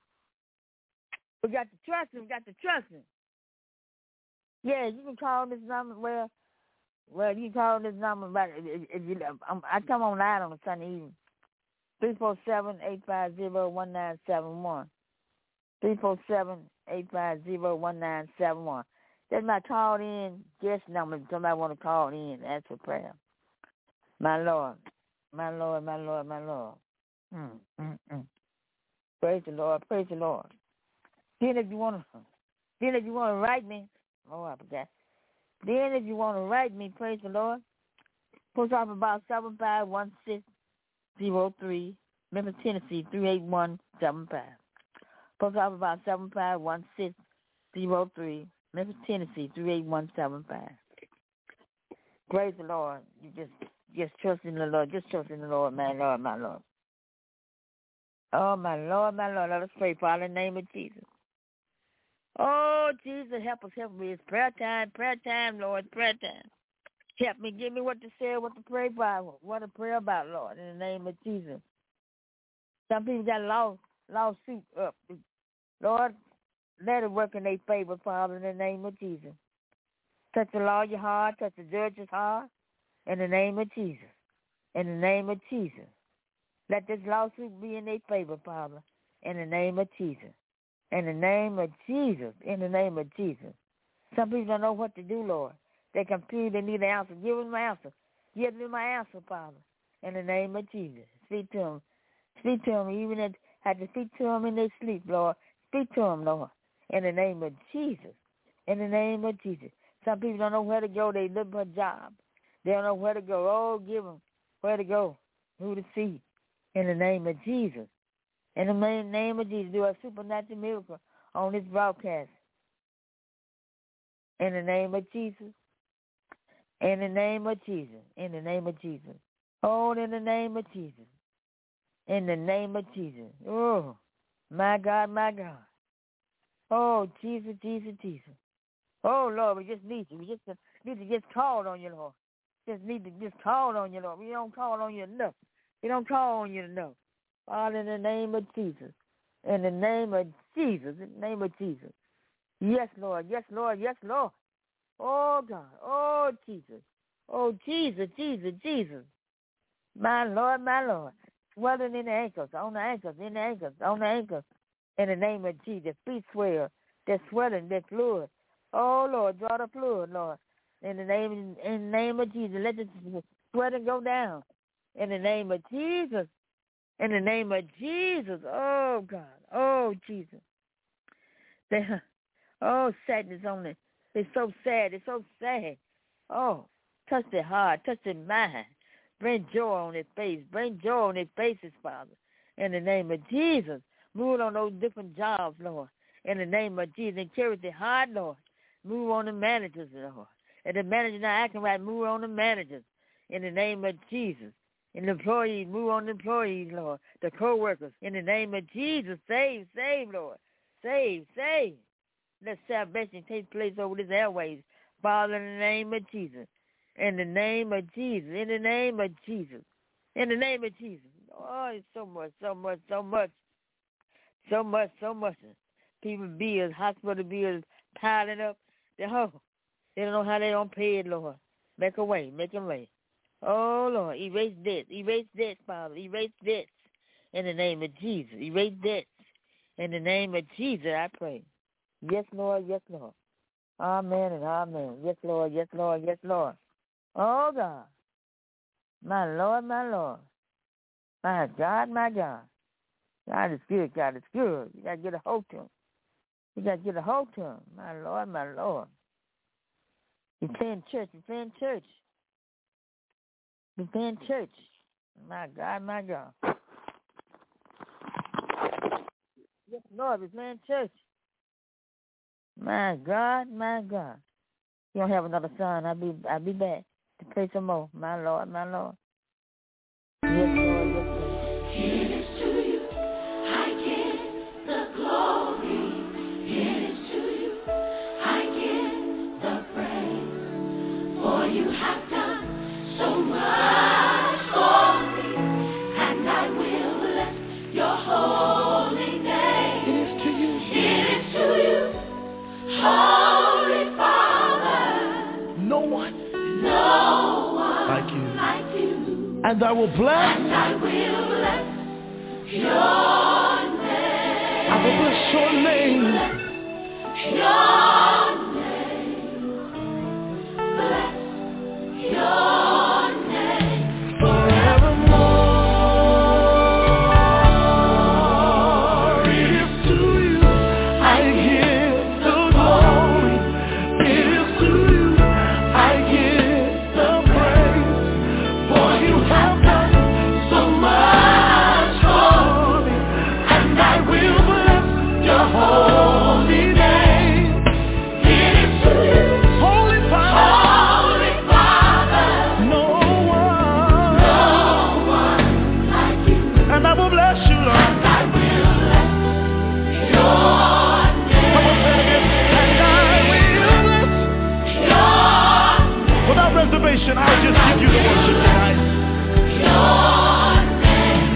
We got to trust him. We got to trust him. Yeah, you can call this number. Well, well, you can call this number. But if, if you, I come online on a Sunday evening. three four seven, eight five zero, one nine seven one. three four seven, eight five zero, one nine seven one. That's my called in guest number. If somebody want to call in and ask for prayer. My Lord, my Lord, my Lord, my Lord. Mm, mm, mm. Praise the Lord, praise the Lord. Then if you want to, then if you want to write me, oh, I forgot. Then if you want to write me, praise the Lord, post off about seven five one six zero three, Memphis, Tennessee, three eight one seven five. Post off about seven five one six zero three, Memphis, Tennessee, three eight one seven five. Praise the Lord. You just, just trust in the Lord. Just trust in the Lord, my Lord, my Lord. Oh, my Lord, my Lord. Let us pray, Father, in the name of Jesus. Oh, Jesus, help us, help me. It's prayer time, prayer time, Lord, prayer time. Help me, give me what to say, what to pray about, what to pray about, Lord, in the name of Jesus. Some people got law, lawsuit up. Lord, let it work in their favor, Father, in the name of Jesus. Touch the lawyer's heart, touch the judge's heart, in the name of Jesus. In the name of Jesus. Let this lawsuit be in their favor, Father, in the name of Jesus. In the name of Jesus. In the name of Jesus. Some people don't know what to do, Lord. They're confused. They need an answer. Give them my answer. Give them my answer, Father, in the name of Jesus. Speak to them. Speak to them, even if I have to speak to them in their sleep, Lord. Speak to them, Lord, in the name of Jesus. In the name of Jesus. Some people don't know where to go. They look for a job. They don't know where to go. Oh, give them where to go, who to see, in the name of Jesus. In the name of Jesus, do a supernatural miracle on this broadcast. In the name of Jesus. In the name of Jesus. In the name of Jesus. Oh, in the name of Jesus. In the name of Jesus. Oh, my God, my God. Oh, Jesus, Jesus, Jesus. Oh, Lord, we just need you. We just need to just call on you, Lord. Just need to just call on you, Lord. We don't call on you enough. We don't call on you enough. Father, in the name of Jesus. In the name of Jesus. In the name of Jesus. Yes, Lord. Yes, Lord. Yes, Lord. Oh, God. Oh, Jesus. Oh, Jesus, Jesus, Jesus. My Lord, my Lord. Swelling in the ankles, on the ankles, in the ankles, on the ankles. In the name of Jesus. Feet swell. They're swelling. They're fluid. Oh, Lord. Draw the fluid, Lord. In the name, in the name of Jesus. Let the sweating go down. In the name of Jesus. In the name of Jesus. Oh, God. Oh, Jesus. They, oh, sadness on it. It's so sad. It's so sad. Oh, touch their heart. Touch their mind. Bring joy on their face. Bring joy on their faces, Father. In the name of Jesus. Move on those different jobs, Lord. In the name of Jesus. Encourage their heart, Lord. Move on the managers, Lord. And the managers not acting right, move on the managers. In the name of Jesus. And the employees, move on the employees, Lord. The co-workers. In the name of Jesus. Save, save, Lord. Save, save. Let salvation take place over these airways. Father, in the name of Jesus. In the name of Jesus. In the name of Jesus. In the name of Jesus. Oh, it's so much, so much, so much. So much, so much. People bills, hospital bills piling up. They, oh, they don't know how they don't pay it, Lord. Make a way, make a way. Oh, Lord, erase debts, erase debts, Father, erase debts. In the name of Jesus, erase debts. In the name of Jesus, I pray. Yes, Lord, yes, Lord. Amen and amen. Yes, Lord, yes, Lord, yes, Lord. Oh, God. My Lord, my Lord. My God, my God. God is good, God is good. You got to get a hold to him. You got to get a hold to him. My Lord, my Lord. You playing church, you playing church. You playing church. My God, my God. Yes, Lord, we're playing church. My God, my God. You don't have another son. I'll be I'll be back to play some more. My Lord, my Lord. Yes, Lord, yes, Lord. It is to you I give the glory. It is to you I give the praise. For you have done so much for me, and I will bless your holy name. It is to you. It is to you, Holy Father. No one. No one like you. Like you. And I will bless. And I will bless your name. I will bless your name. Your name. Bless your name forevermore. It is to you I give the glory. It is to you I give the praise. For you have done so much for me, and I will bless your holy name. It is to you, Holy Father, Holy Father. no one, No one like you. and I will bless you, Lord. I will bless your name. Come on, say it again. And I will bless. Your name. Without reservation, I'll just give you the worship tonight. Your name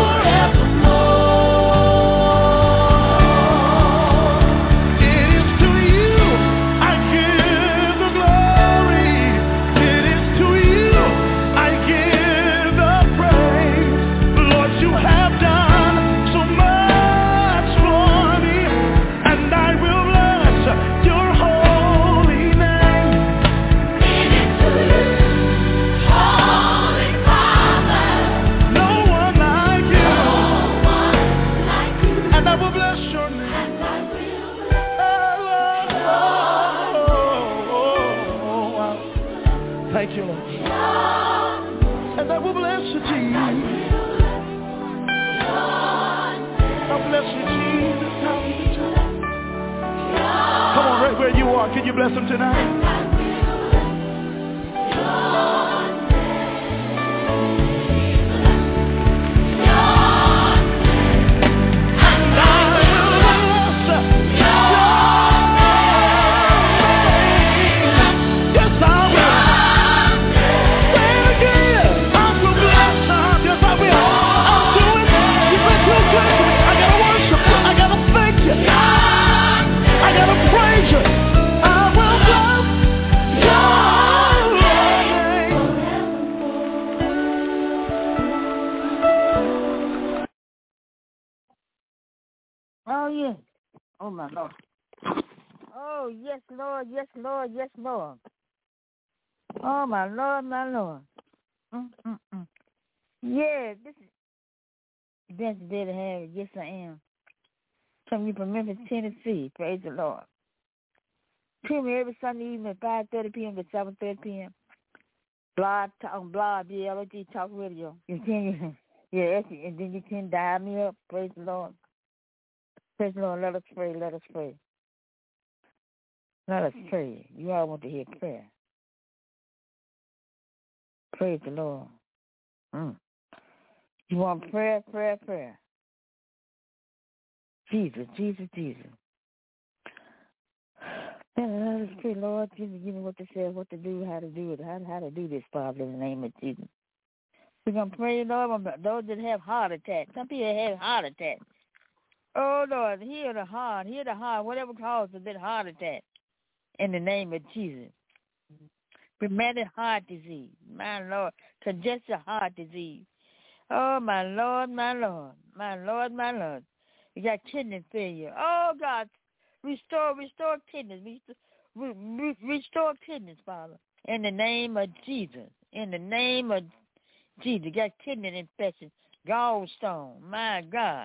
Forevermore. It is to you I give the glory. It is to you I give the praise. Lord, you have done so much for me, and I will bless your holy name. It is to you, Holy Father. No one like you, No one like you. and I will bless your name. And I will bless Thank you, Lord. your And I will bless you, Jesus. I bless you, Jesus. Come on, right where you are. Can you bless him tonight? And I will bless your name. Yes, I will. Say it again. I will bless him. Yes, I will. I'll do it. You've been too good to me. I gotta worship you. I gotta thank you. I gotta praise you. I will bless your name. Oh, yes. Oh, my Lord. Oh, yes, Lord, yes, Lord, yes, Lord. Oh, my Lord, my Lord. Mm, mm, mm. Yeah, this is the best day to have it. Yes, I am. From you from Memphis, Tennessee. Praise the Lord. Tune me every Sunday evening at five thirty p.m. to seven thirty p.m. Blog, on Blog, B L O G Talk Radio. You can, yeah, and then you can dial me up. Praise the Lord. Praise the Lord. Let us pray. Let us pray. Let us pray. You all want to hear prayer. Praise the Lord. Mm. You want prayer, prayer, prayer. Jesus, Jesus, Jesus. Let us pray, Lord. Jesus, give me what to say, what to do, how to do it, how, how to do this, Father, in the name of Jesus. We're going to pray, Lord, for those that have heart attacks. Some people have heart attacks. Oh, Lord, heal the heart, heal the heart, whatever causes that heart attack, in the name of Jesus. Rheumatic heart disease, my Lord, congestive heart disease. Oh, my Lord, my Lord, my Lord, my Lord. You got kidney failure. Oh, God, restore, restore kidneys, restore, re, restore kidneys, Father, in the name of Jesus, in the name of Jesus. You got kidney infection, gallstone, my God.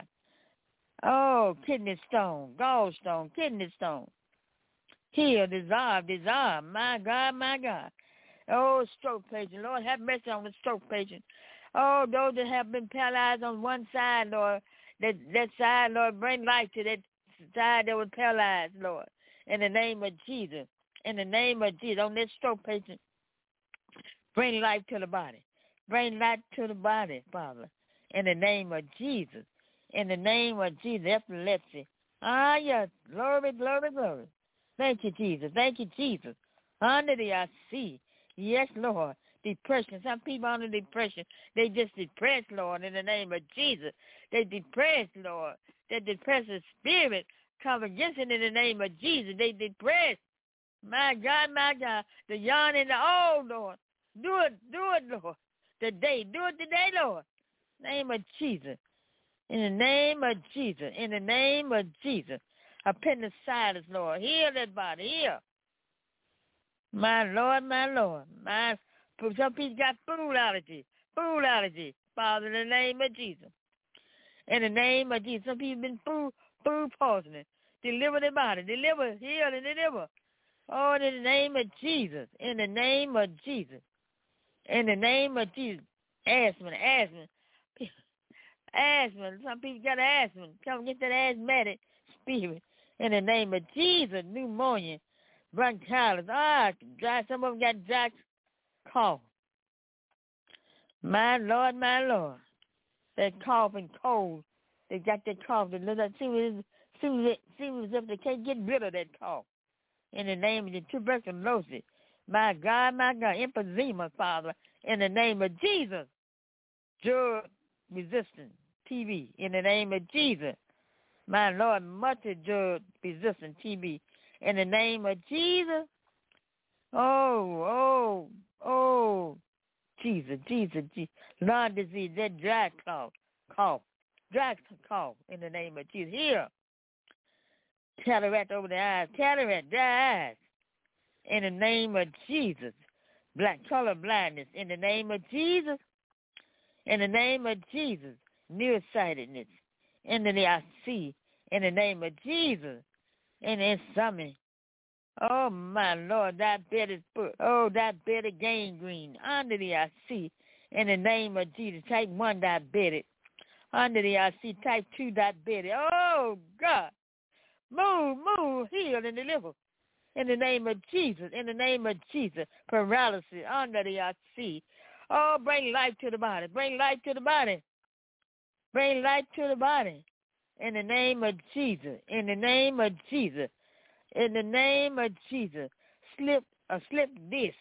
Oh, kidney stone, gallstone, kidney stone. Heal, dissolve, dissolve. My God, my God. Oh, stroke patient. Lord, have mercy on the stroke patient. Oh, those that have been paralyzed on one side, Lord, that, that side, Lord, bring life to that side that was paralyzed, Lord, in the name of Jesus. In the name of Jesus, on this stroke patient, bring life to the body. Bring life to the body, Father, in the name of Jesus. In the name of Jesus, epilepsy. Ah, yes, glory, glory, glory. Thank you, Jesus. Thank you, Jesus. Under the I see. Yes, Lord. Depression. Some people under depression, they just depressed, Lord, in the name of Jesus. They depressed, Lord. That depressive spirit come against it in the name of Jesus. They depressed. My God, my God. The young and the old, Lord. Do it, do it, Lord. Today. Do it today, Lord. Name of Jesus. In the name of Jesus. In the name of Jesus. Appendicitis, Lord. Heal that body. Heal. My Lord, my Lord. My, some people got food allergy. Food allergy. Father, in the name of Jesus. In the name of Jesus. Some people been food, food poisoning. Deliver their body. Deliver. Heal and deliver. Oh, in the name of Jesus. In the name of Jesus. In the name of Jesus. Asthma. Asthma. Asthma. Some people got asthma. Come get that asthmatic spirit. In the name of Jesus. Pneumonia. Bronchitis. Ah, dry. Some of them got dry cough. My Lord, my Lord. That cough and cold. They got that cough. They look like, seems as if they can't get rid of that cough. In the name of the tuberculosis. My God, my God. Emphysema, Father. In the name of Jesus. Drug resistant T B. In the name of Jesus. My Lord, multi-drug resistant T B. In the name of Jesus. Oh, oh, oh. Jesus, Jesus, Jesus. Lung disease, that dry cough. Cough. Dry cough. In the name of Jesus. Here. Cataract over the eyes. Cataract, dry eyes. In the name of Jesus. Black color blindness. In the name of Jesus. In the name of Jesus. Nearsightedness. In the name I see. In the name of Jesus. In insomnia. Oh, my Lord, diabetic foot. Oh, diabetic gangrene. Under the I see. In the name of Jesus. Type one diabetic. Under the I see. Type two diabetic. Oh, God. Move, move, heal and deliver. In the name of Jesus. In the name of Jesus. Paralysis. Under the I see. Oh, bring life to the body. Bring life to the body. Bring life to the body. In the name of Jesus. In the name of Jesus. In the name of Jesus. Slip, a slip disc.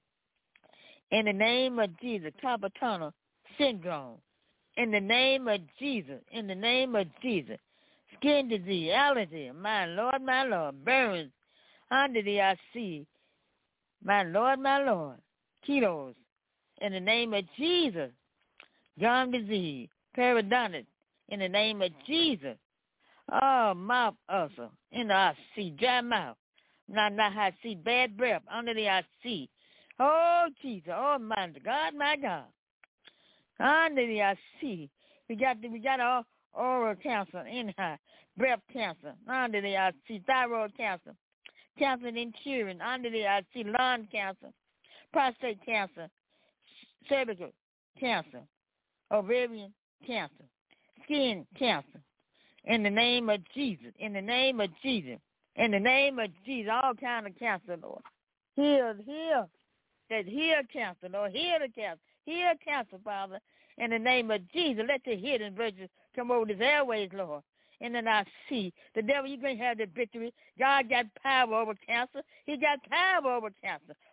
In the name of Jesus. Carpal tunnel syndrome. In the name of Jesus. In the name of Jesus. Skin disease, allergy. My Lord, my Lord. Burns. Under the I see. My Lord, my Lord. Kilos. In the name of Jesus. Gum disease. Periodontitis. In the name of Jesus. Oh, mouth ulcer. In the I see. Dry mouth. Not, not I see. Bad breath. Under the I see. Oh, Jesus. Oh, my God, my God. Under the I see. We got the, we got all oral cancer. In high. Breath cancer. Under the I see. Thyroid cancer. Cancer in children. Under the I see. Lung cancer. Prostate cancer. Cervical cancer. Ovarian cancer. Skin cancer. In the name of Jesus. In the name of Jesus. In the name of Jesus. All kind of cancer, Lord. Heal, heal. That heal cancer, Lord. Heal the cancer. Heal cancer, Father. In the name of Jesus. Let the hidden virtues come over these airways, Lord. And then I see the devil, you can have the victory. God got power over cancer. He got power over cancer.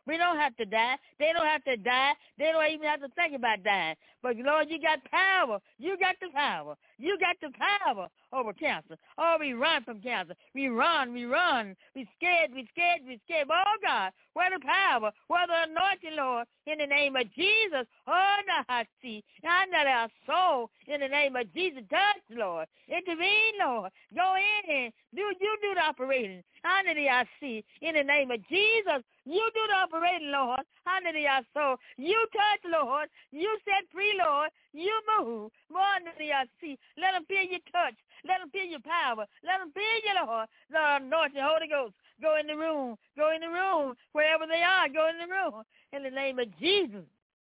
We don't have to die. They don't have to die. They don't even have to think about dying. But, Lord, you got power. You got the power. You got the power over cancer. Oh, we run from cancer. We run, we run. We scared, we scared, we scared. Oh, God, where the power, where the anointing, Lord, in the name of Jesus. Oh, now I see. I know our soul in the name of Jesus. Touch, Lord. Intervene, Lord. Go in and do, you do the operating. Under the I see. In the name of Jesus, you do the operating, Lord. Under the I soul. You touch, Lord. You set free, Lord. You move. More under the I see. Let them feel your touch. Let them feel your power. Let them feel you, Lord. The anointing, Holy Ghost. Go in the room. Go in the room. Wherever they are, go in the room. In the name of Jesus.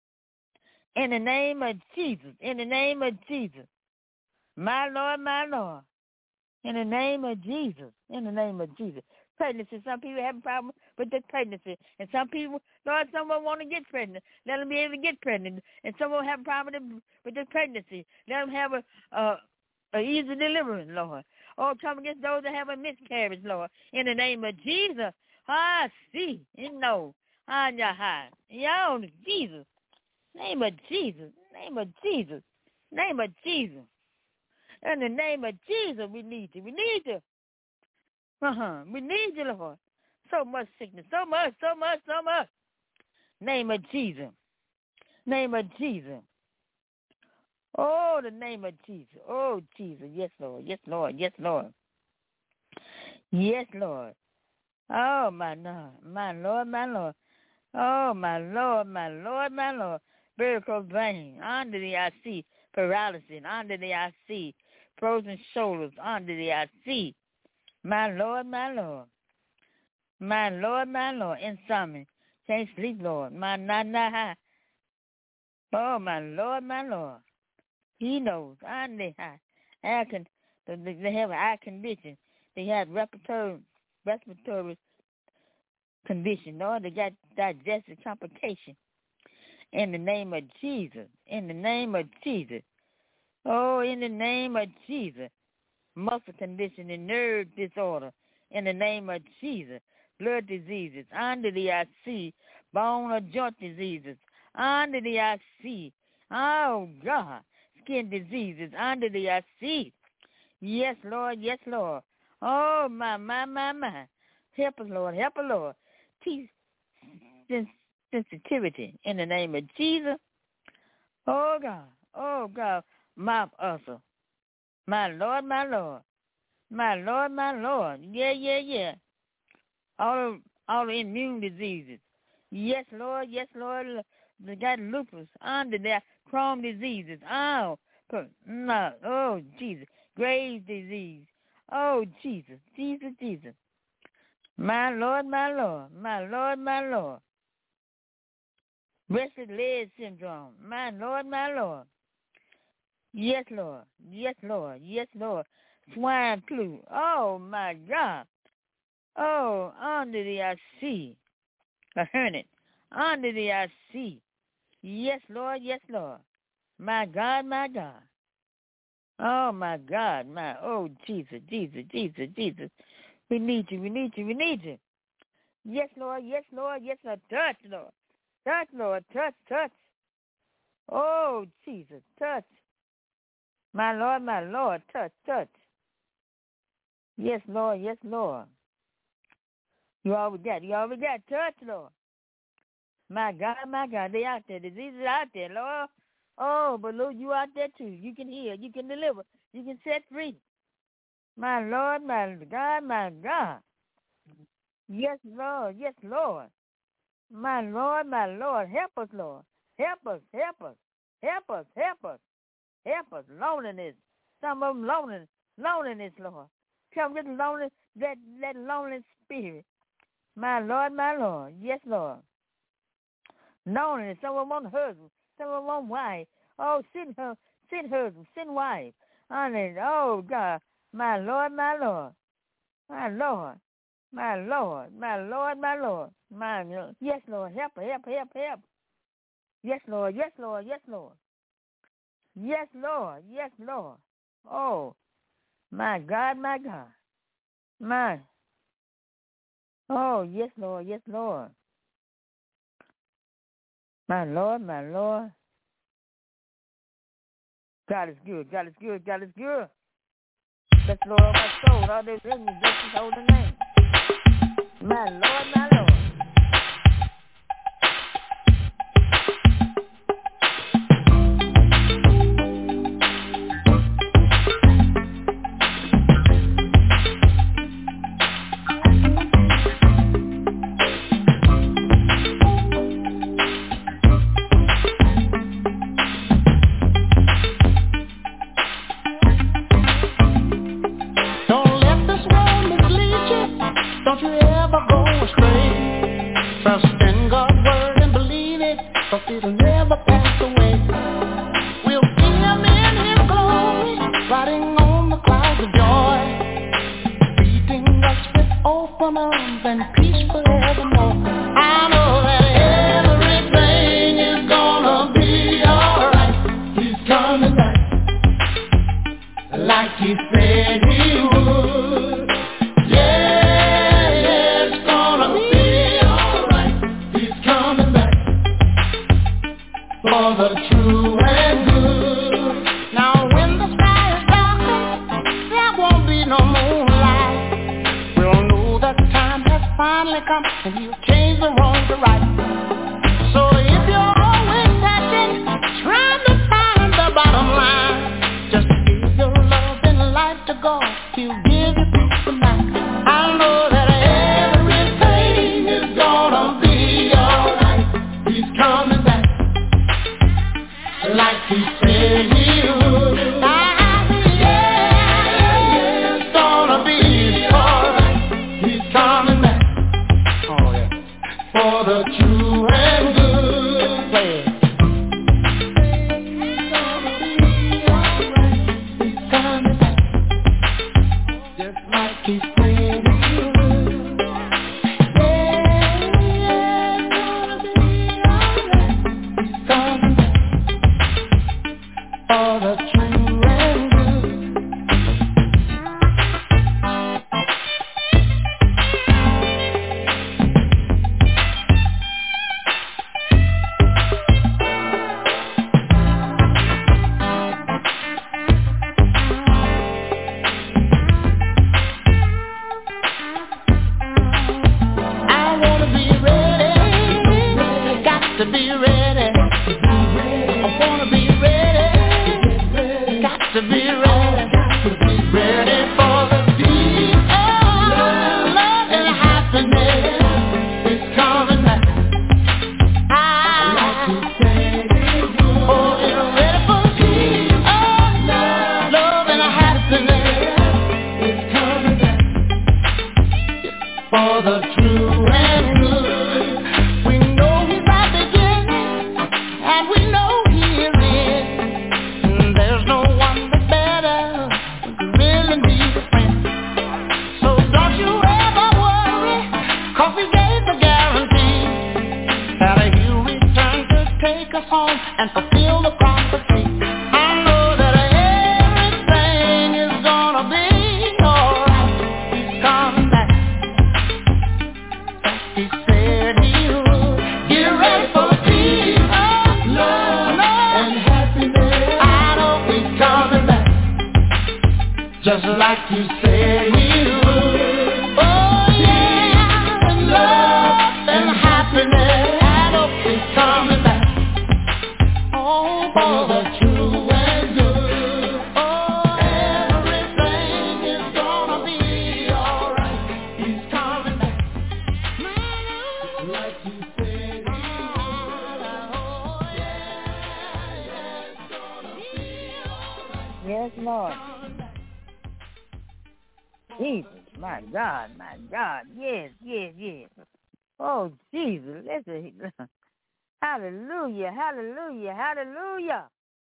In the name of Jesus. In the name of Jesus. My Lord, my Lord. In the name of Jesus. In the name of Jesus. Pregnancy. Some people have a problem with their pregnancy. And some people, Lord, someone want to get pregnant. Let them be able to get pregnant. And someone have a problem with their pregnancy. Let them have a, a, a easy deliverance, Lord. Oh, come against those that have a miscarriage, Lord. In the name of Jesus. I see and know. On your heart. Yo, Jesus. Name of Jesus. Name of Jesus. Name of Jesus. In the name of Jesus, we need you. We need you. Uh-huh. We need you, Lord. So much sickness. So much, so much, so much. Name of Jesus. Name of Jesus. Oh, the name of Jesus. Oh, Jesus. Yes, Lord. Yes, Lord. Yes, Lord. Yes, Lord. Oh, my Lord. My Lord, my Lord. Oh, my Lord, my Lord, my Lord. Vertical vein. Under the I C. Paralysis. Under the I C. Frozen shoulders. Under the I C. My Lord, my Lord. My Lord, my Lord. Insomnia. Can't sleep, Lord. My na na ha. Oh, my Lord, my Lord. He knows. Under high. Air con- they have eye condition. They have respiratory respiratory condition. Lord, they got digestive complication. In the name of Jesus. In the name of Jesus. Oh, in the name of Jesus. Muscle condition and nerve disorder. In the name of Jesus. Blood diseases. Under the I C. Bone or joint diseases. Under the I C. Oh, God. Skin diseases. Under the I C. Yes, Lord. Yes, Lord. Oh, my, my, my, my. Help us, Lord. Help us, Lord. Teeth sensitivity. In the name of Jesus. Oh, God. Oh, God. Mouth ulcer. My Lord, my Lord. My Lord, my Lord. Yeah, yeah, yeah. All, all the immune diseases. Yes, Lord. Yes, Lord. They got lupus under there. Crohn diseases. Oh, no. Oh, Jesus. Graves disease. Oh, Jesus. Jesus, Jesus. My Lord, my Lord. My Lord, my Lord. Restless leg syndrome. My Lord, my Lord. Yes, Lord. Yes, Lord. Yes, Lord. Swine flu. Oh, my God. Oh, under the I C. A hernia. Under the I C. Yes, Lord. Yes, Lord. My God, my God. Oh, my God. My, oh, Jesus, Jesus, Jesus, Jesus. We need you. We need you. We need you. Yes, Lord. Yes, Lord. Yes, Lord. Touch, Lord. Touch, Lord. Touch, touch. Oh, Jesus. Touch. My Lord, my Lord, touch, touch. Yes, Lord, yes, Lord. You always got, you always got touch, Lord. My God, my God, they out there. Diseases out there, Lord. Oh, but Lord, you out there too. You can heal, you can deliver, you can set free. My Lord, my God, my God. Yes, Lord, yes, Lord. My Lord, my Lord, help us, Lord. Help us, help us, help us, help us. Help us. Loneliness. Some of them loneliness. Loneliness, Lord. Come with lonely, that, that lonely spirit. My Lord, my Lord. Yes, Lord. Loneliness. Some of them want husband. Some of them want wife. Oh, send her, send husband, send wife. Honey, oh, God. My Lord, my Lord. My Lord. My Lord. My Lord, my Lord. My Lord. Yes, Lord. Help her, help, help, help. Yes, Lord. Yes, Lord. Yes, Lord. Yes, Lord. Yes, Lord. Oh, my God, my God. My. Oh, yes, Lord. Yes, Lord. My Lord, my Lord. God is good. God is good. God is good. Bless the Lord of my soul. All those in me, bless his holy name. My Lord, my Lord. Hallelujah, hallelujah, hallelujah.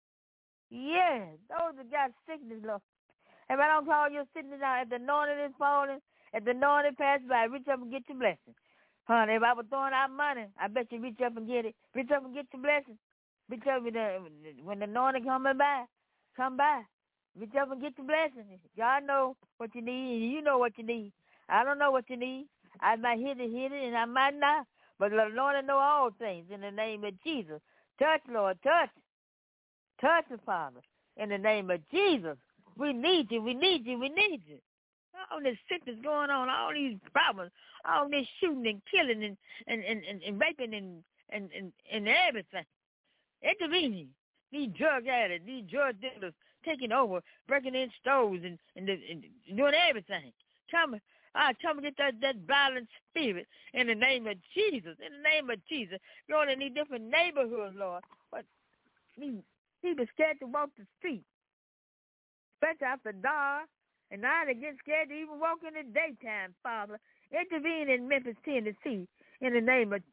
Yes, those that got sickness, Lord. If I don't call your sickness out, if the anointing is falling, if the anointing passes by, reach up and get your blessing. Honey, if I was throwing out money, I bet you reach up and get it. Reach up and get your blessing. Reach up and, uh, when the anointing coming by, come by. Reach up and get your blessing. God know what you need, and you know what you need. I don't know what you need. I might hit it, hit it, and I might not. But the Lord know all things in the name of Jesus. Touch, Lord, touch. Touch the Father in the name of Jesus. We need you, we need you, we need you. All this sickness going on, all these problems, all this shooting and killing and, and, and, and, and raping and, and, and, and everything. Intervening. These drug addicts, these drug dealers taking over, breaking in stores and, and, and doing everything. Come, I come get that, that violent spirit in the name of Jesus. In the name of Jesus. Lord, in these different neighborhoods, Lord. But people scared to walk the street, especially after dark. And now they get scared to even walk in the daytime, Father. Intervene in Memphis, Tennessee, in the name of,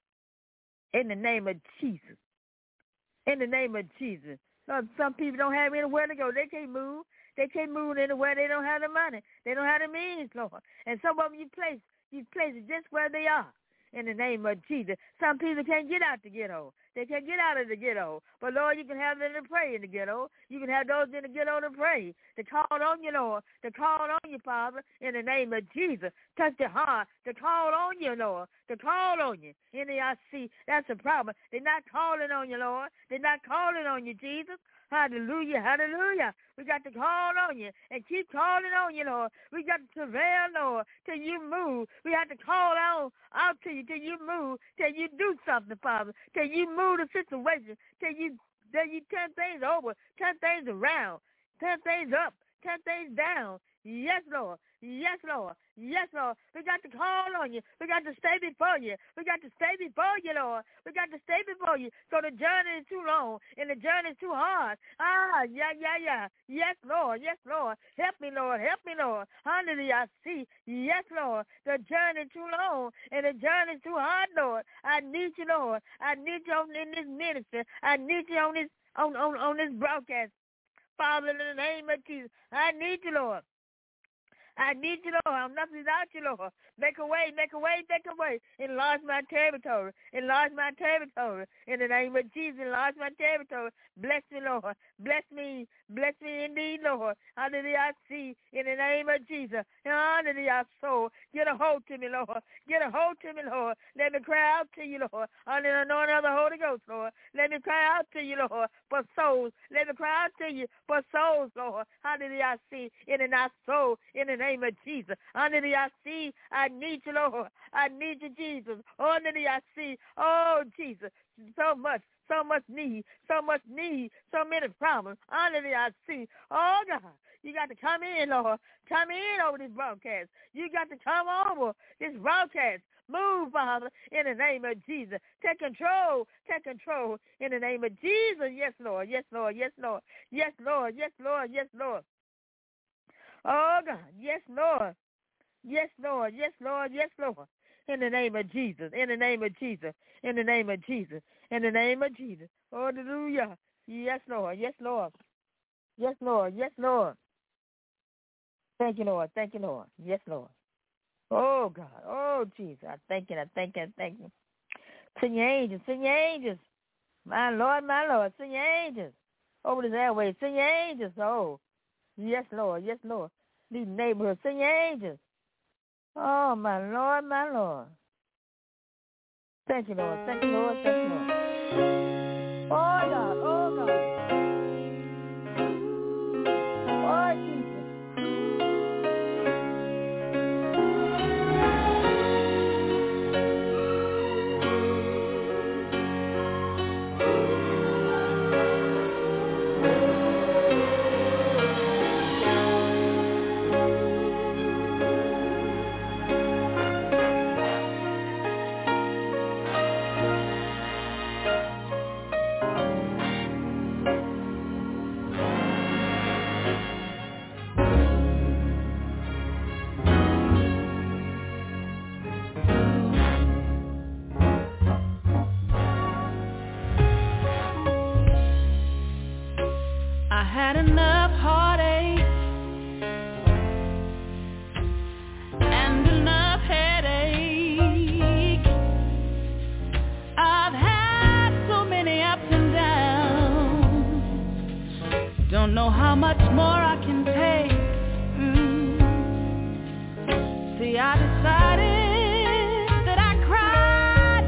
in the name of Jesus. In the name of Jesus. Lord, some people don't have anywhere to go. They can't move. They can't move anywhere. They don't have the money. They don't have the means, Lord. And some of them you place, you place it just where they are. In the name of Jesus. Some people can't get out the ghetto. They can't get out of the ghetto. But, Lord, you can have them to pray in the ghetto. You can have those in the ghetto to pray, to call on you, Lord, to call on you, Father, in the name of Jesus. Touch their heart, to call on you, Lord, to call on you. In the I C, that's the problem. They're not calling on you, Lord. They're not calling on you, Jesus. Hallelujah, hallelujah. We got to call on you and keep calling on you, Lord. We got to travail, Lord, till you move. We have to call out, out to you till you move, till you do something, Father, till you move the situation, till you, till you turn things over, turn things around, turn things up, turn things down. Yes, Lord. Yes, Lord. Yes, Lord. We got to call on you. We got to stay before you. We got to stay before you, Lord. We got to stay before you. So the journey is too long and the journey is too hard. Ah, yeah, yeah, yeah. Yes, Lord. Yes, Lord. Help me, Lord. Help me, Lord. Hallelujah. I see. Yes, Lord. The journey is too long and the journey is too hard, Lord. I need you, Lord. I need you on, in this ministry. I need you on this, on, on, on this broadcast. Father, in the name of Jesus, I need you, Lord. I need you, Lord. I'm nothing without you, Lord. Make a way, make a way, make a way. Enlarge my territory. Enlarge my territory. In the name of Jesus, enlarge my territory. Bless me, Lord. Bless me. Bless me indeed, Lord. Hallelujah, I see. In the name of Jesus. Hallelujah, soul. Get a hold to me, Lord. Get a hold to me, Lord. Let me cry out to you, Lord. Under the anointing of the Holy Ghost, Lord. Let me cry out to you, Lord, for souls. Let me cry out to you for souls, Lord. Hallelujah, I see. In the night soul. In the name of Jesus. Hallelujah, I see. I need you, Lord. I need you, Jesus. Hallelujah, I see. Oh, Jesus. So much. So much need, so much need, so many problems. Hallelujah, I see. Oh, God, you got to come in, Lord. Come in over this broadcast. You got to come over this broadcast. Move, Father, in the name of Jesus. Take control. Take control in the name of Jesus. Yes, Lord. Yes, Lord. Yes, Lord. Yes, Lord. Yes, Lord. Yes, Lord. Oh, God. Yes, Lord. Yes, Lord. Yes, Lord. Yes, Lord. In the name of Jesus. In the name of Jesus. In the name of Jesus. In the name of Jesus. Hallelujah. Yes, Lord. Yes, Lord. Yes, Lord. Yes, Lord. Thank you, Lord. Thank you, Lord. Yes, Lord. Oh, God. Oh, Jesus. I thank you. I thank you. I thank you. Send your angels. Send your angels. My Lord, my Lord. Send your angels. Over this airway. Send your angels. Oh, yes, Lord. Yes, Lord. These neighborhoods. Send your angels. Oh, my Lord, my Lord. Thank you, Lord. Thank you, Lord. Thank you, Lord. Oh, God. Oh, God. Oh, Jesus. Had enough heartache and enough headache. I've had so many ups and downs. Don't know how much more I can take. Mm. See, I decided that I cried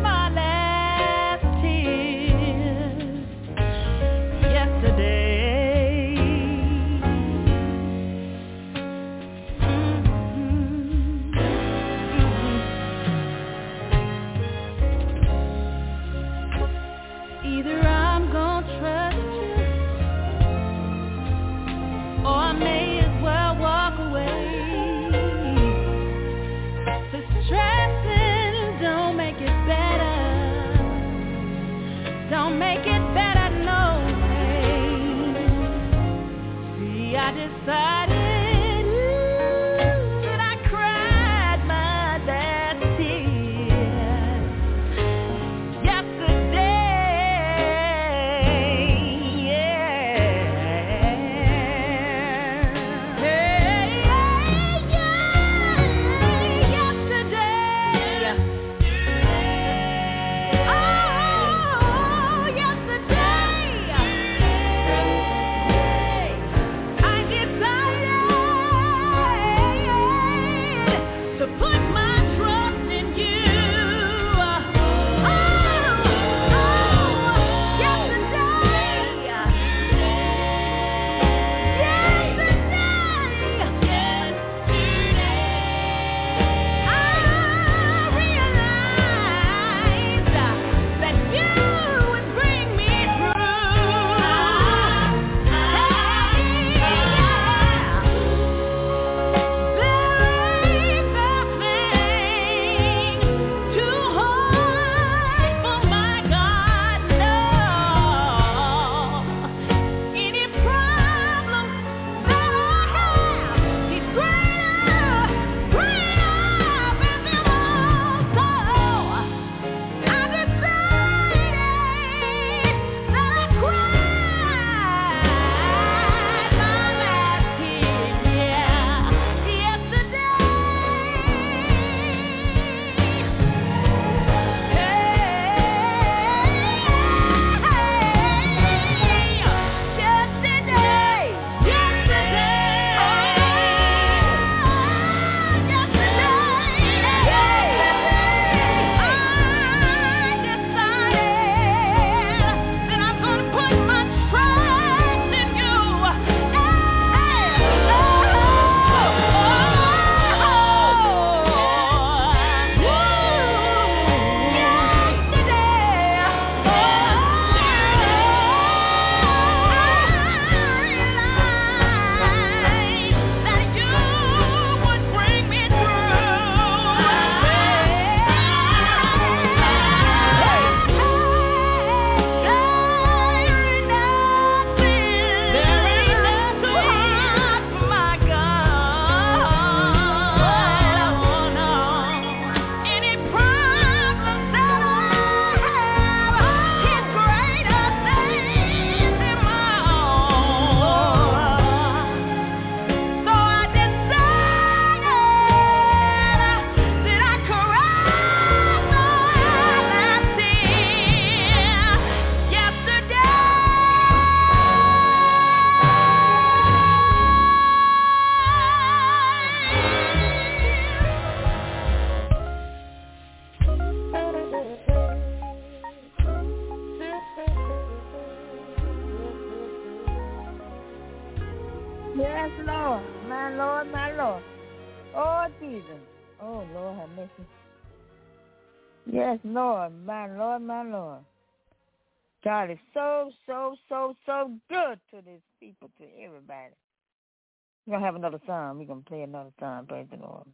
Yes, Lord. My Lord, my Lord. Oh, Jesus. Oh, Lord, have mercy. Yes, Lord. My Lord, my Lord. God is so, so, so, so good to these people, to everybody. We're going to have another song. We're going to play another song. Praise the Lord.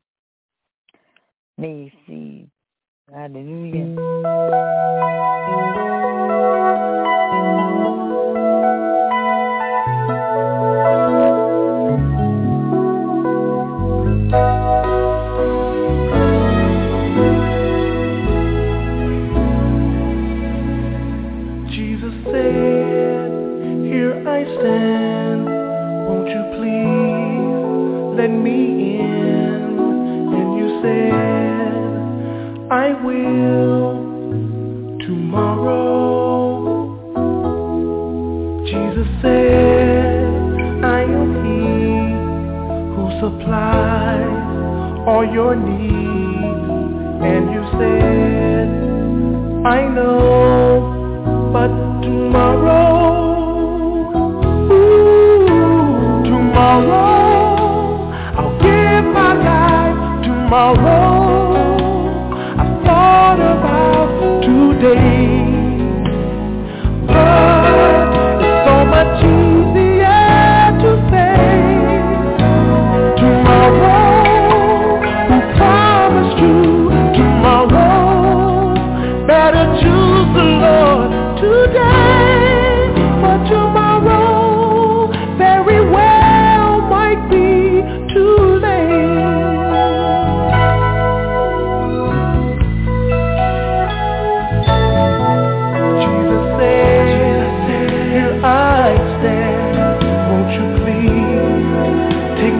Let me see. Hallelujah. Jesus said, here I stand, won't you please let me in? And you said, I will tomorrow. Jesus said, I am he who supplies all your needs. And you said, I know, but tomorrow, ooh, tomorrow, I'll give my life tomorrow. I thought about today, but it's so much easier to say tomorrow. Who promised you tomorrow? Better choose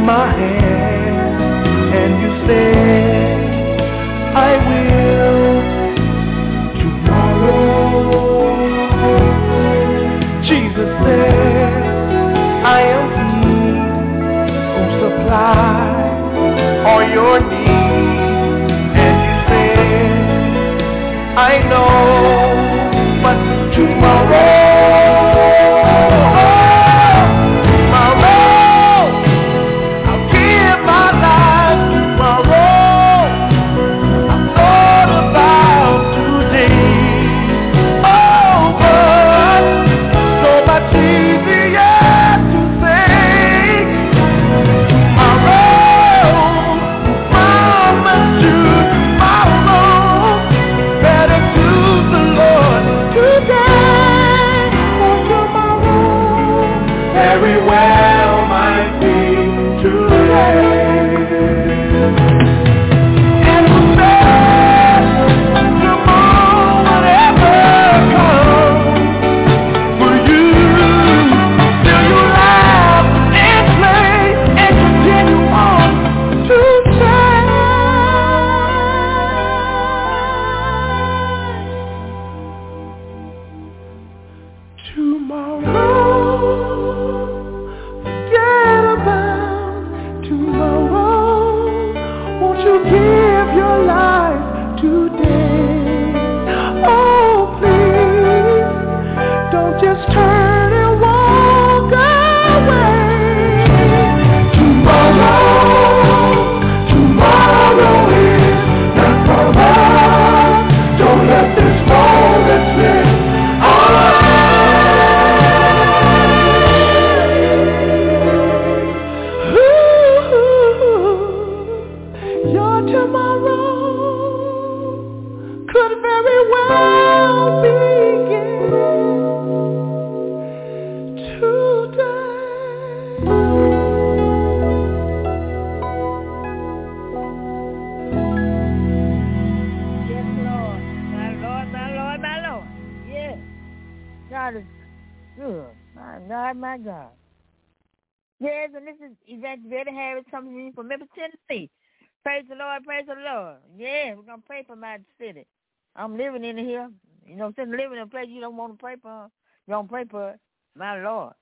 my hand and you said, I will tomorrow. Jesus said, I am He who supplies all your needs. And you said, I know, but tomorrow, tomorrow, I'll give my life tomorrow. I thought about today. Oh, but so much easier to say tomorrow. Promise to tomorrow. Better to the Lord today. For tomorrow very well might be too late. And the best tomorrow, whatever comes for you, till you laugh and play and continue on to shine. Tomorrow, forget about tomorrow. Won't you give your life today? Oh, please, don't just turn and walk away. Tomorrow, tomorrow is not forever. Don't let this moment slip away. Your tomorrow could very well begin today. Yes, Lord. My Lord, my Lord, my Lord. Yes. God is good. My God, my God. Yes, and this is Evangelist Harris coming to you from Memphis, Tennessee. Praise the Lord, praise the Lord. Yeah, we're going to pray for my city. I'm living in here. You know, since living in a place you don't want to pray for, you don't pray for it. My Lord.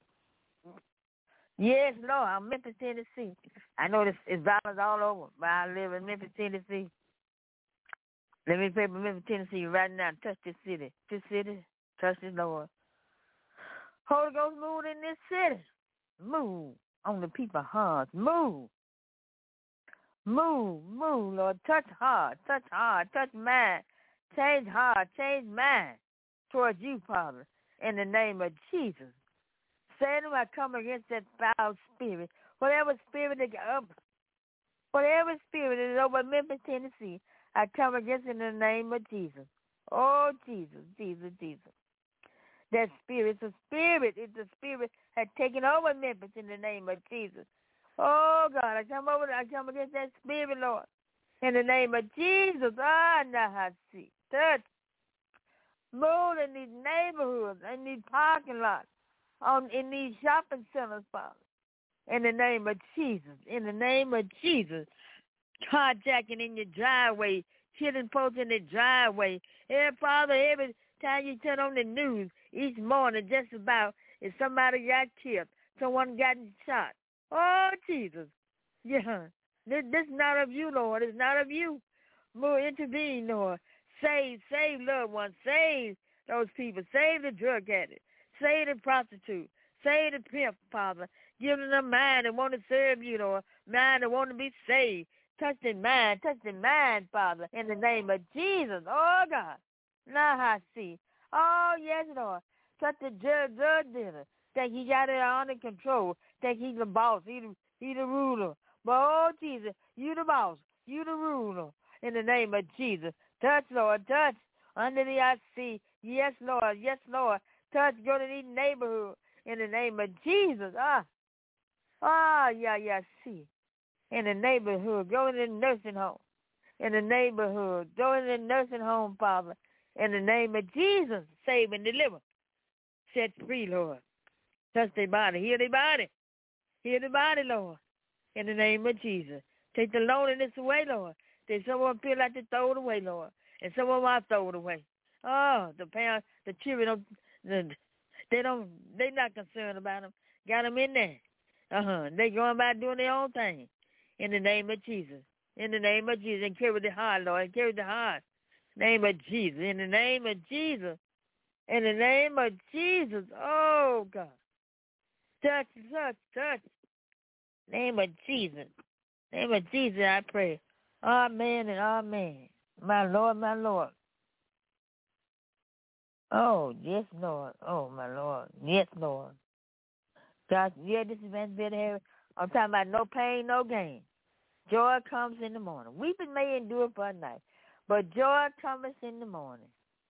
Yes, Lord, I'm Memphis, Tennessee. I know this is violence all over, but I live in Memphis, Tennessee. Let me pray for Memphis, Tennessee right now. Touch this city. This city, touch this Lord. Holy Ghost, move in this city. Move on the people's hearts. Move. Move, move, Lord. Touch heart, touch heart, touch mind. Change heart, change mind towards you, Father, in the name of Jesus. Satan, I come against that foul spirit. Whatever spirit that up, whatever spirit is over Memphis, Tennessee, I come against it in the name of Jesus. Oh, Jesus, Jesus, Jesus. That spirit, it's a spirit. It's a spirit that taken over Memphis in the name of Jesus. Oh, God, I come over, I come against that spirit, Lord, in the name of Jesus. Ah, now I see. Touch. Move in these neighborhoods, in these parking lots, on in these shopping centers, Father, in the name of Jesus. In the name of Jesus. Carjacking in your driveway, killing folks in the driveway. Hey, Father, every time you turn on the news, each morning, just about, if somebody got killed, someone got shot. Oh, Jesus. Yeah. This, this is not of you, Lord. It's not of you. More intervene, Lord. Save, save loved ones. Save those people. Save the drug addict. Save the prostitute. Save the pimp, Father. Give them a mind that want to serve you, Lord. Mind that want to be saved. Touch their mind. Touch their mind, Father, in the name of Jesus. Oh, God. Now I see. Oh, yes, Lord. Touch the drug, drug dealer. Think he got it under control. Think he's the boss. He the, he the ruler. But, oh, Jesus, you the boss. You the ruler. In the name of Jesus. Touch, Lord. Touch. Under the I see. Yes, Lord. Yes, Lord. Touch. Go to these neighborhoods. In the name of Jesus. Ah. Ah, yeah, yeah, see. In the neighborhood. Go in the nursing home. In the neighborhood. Go in the nursing home, Father. In the name of Jesus. Save and deliver. Set free, Lord. Touch their body. Heal their body. Heal their body, Lord. in the name of Jesus. Take the loneliness away, Lord. There's someone feel like to throw it away, Lord, and someone might throw it away. Oh, the parents, the children, don't, the, they don't, they're not concerned about them. Got them in there. Uh-huh. They going about doing their own thing. In the name of Jesus. In the name of Jesus. And carry the heart, Lord. And carry the heart. Name of Jesus. In the name of Jesus. In the name of Jesus. Oh, God. Touch, touch, touch. Name of Jesus. Name of Jesus, I pray. Amen and amen. My Lord, my Lord. Oh, yes, Lord. Oh, my Lord. Yes, Lord. God, yeah, this is been very heavy. I'm talking about no pain, no gain. Joy comes in the morning. Weeping may endure for a night, but joy comes in the morning.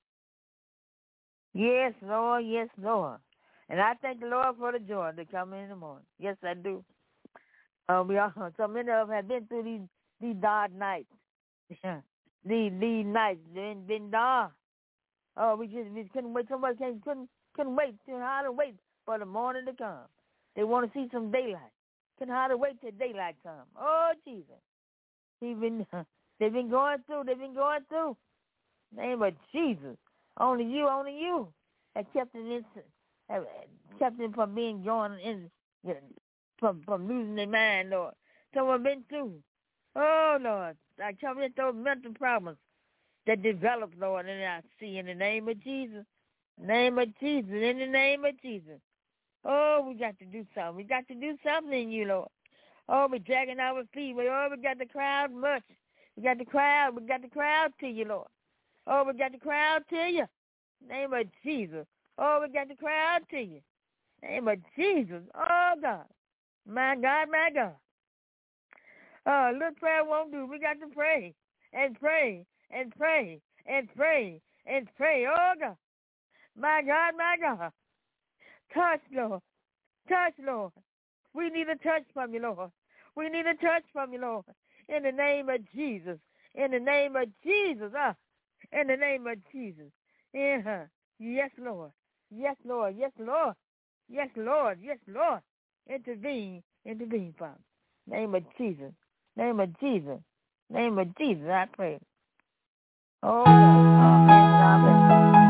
Yes, Lord, yes, Lord. And I thank the Lord for the joy that comes in the morning. Yes, I do. Uh, we all, so many of us have been through these these dark nights. these these nights been been dark. Oh, we just we couldn't wait. Somebody came, couldn't couldn't wait. Couldn't hardly wait for the morning to come. They want to see some daylight. Couldn't hardly wait till daylight come. Oh, Jesus. He been, they've been going through. They've been going through. Name of Jesus. Only you, only you have kept them in, have kept them from being going in, from from losing their mind, Lord. Someone been through. Oh, Lord. I come in those mental problems that develop, Lord, and I see in the name of Jesus. Name of Jesus. In the name of Jesus. Oh, we got to do something. We got to do something in you, Lord. Oh, we're dragging our feet. We, oh, we got the crowd much. We got the crowd. We got the crowd to you, Lord. Oh, we got the crowd to you. Name of Jesus. Oh, we got the crowd to you. Name of Jesus. Oh, God. My God, my God. Oh, little prayer won't do. We got to pray and pray and pray and pray and pray. Oh, God. My God, my God. Touch, Lord. Touch, Lord. We need a touch from you, Lord. We need a touch from you, Lord. In the name of Jesus. In the name of Jesus. Ah, in the name of Jesus. Yeah. Yes, Lord. Yes, Lord. Yes, Lord. Yes, Lord. Yes, Lord. Intervene. Intervene, Father. Name of Jesus. Name of Jesus. Name of Jesus, I pray. Oh, God. Amen. Amen.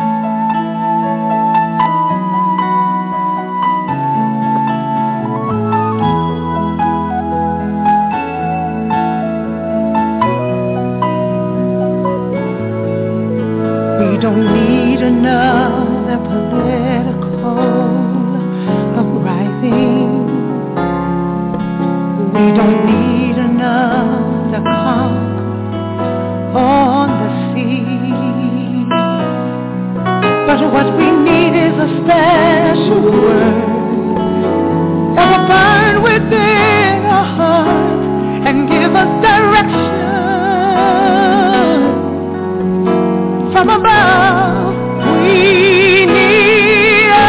We don't need another political uprising. We don't need another calm on the sea. But what we need is a special word that will burn within our hearts and give us direction from above. We need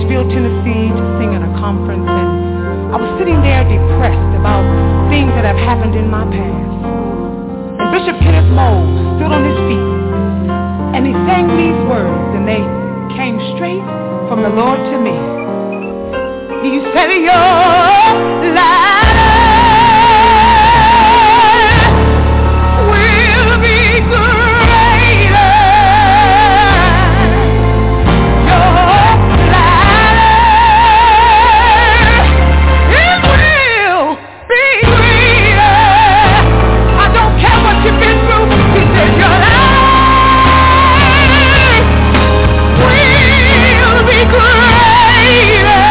Nashville, Tennessee, to sing at a conference, and I was sitting there depressed about things that have happened in my past. And Bishop Kenneth Moore stood on his feet, and he sang these words, and they came straight from the Lord to me. He said, your life will be greater. Your life, it will be greater. I don't care what you've been through. He said, your life will be greater.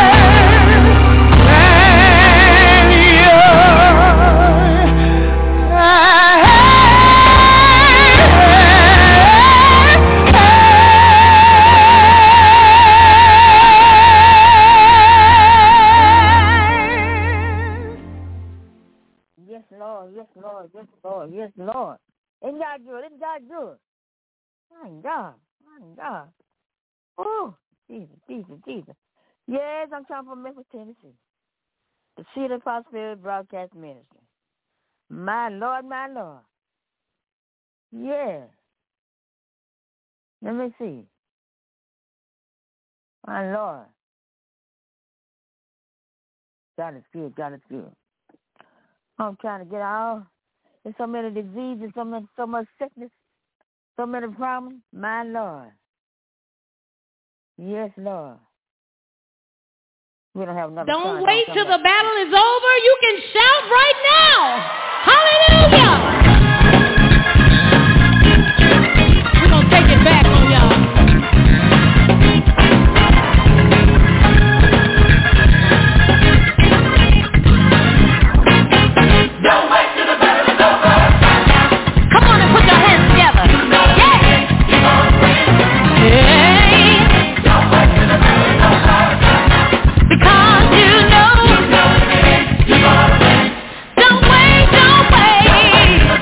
Yes, Lord. Yes, Lord. Isn't God good? Isn't God good? My God. My God. Oh, Jesus, Jesus, Jesus. Yes, I'm coming from Memphis, Tennessee. The Seed of Prosperity Broadcast Ministry. My Lord, my Lord. Yeah. Let me see. My Lord. God is good. God is good. I'm trying to get out. There's so many diseases, so much, so much sickness, so many problems. My Lord. Yes, Lord. We don't have enough Don't time. wait Don't till back. the battle is over. You can shout right now. Hallelujah. We're going to take it back on y'all. Don't wait till the battle is over. Come on and put your hands together. Yeah. Keep on praying. Hey. Don't wait till the battle is over. Because you know. You know it is. Keep on praying. Don't wait, don't wait.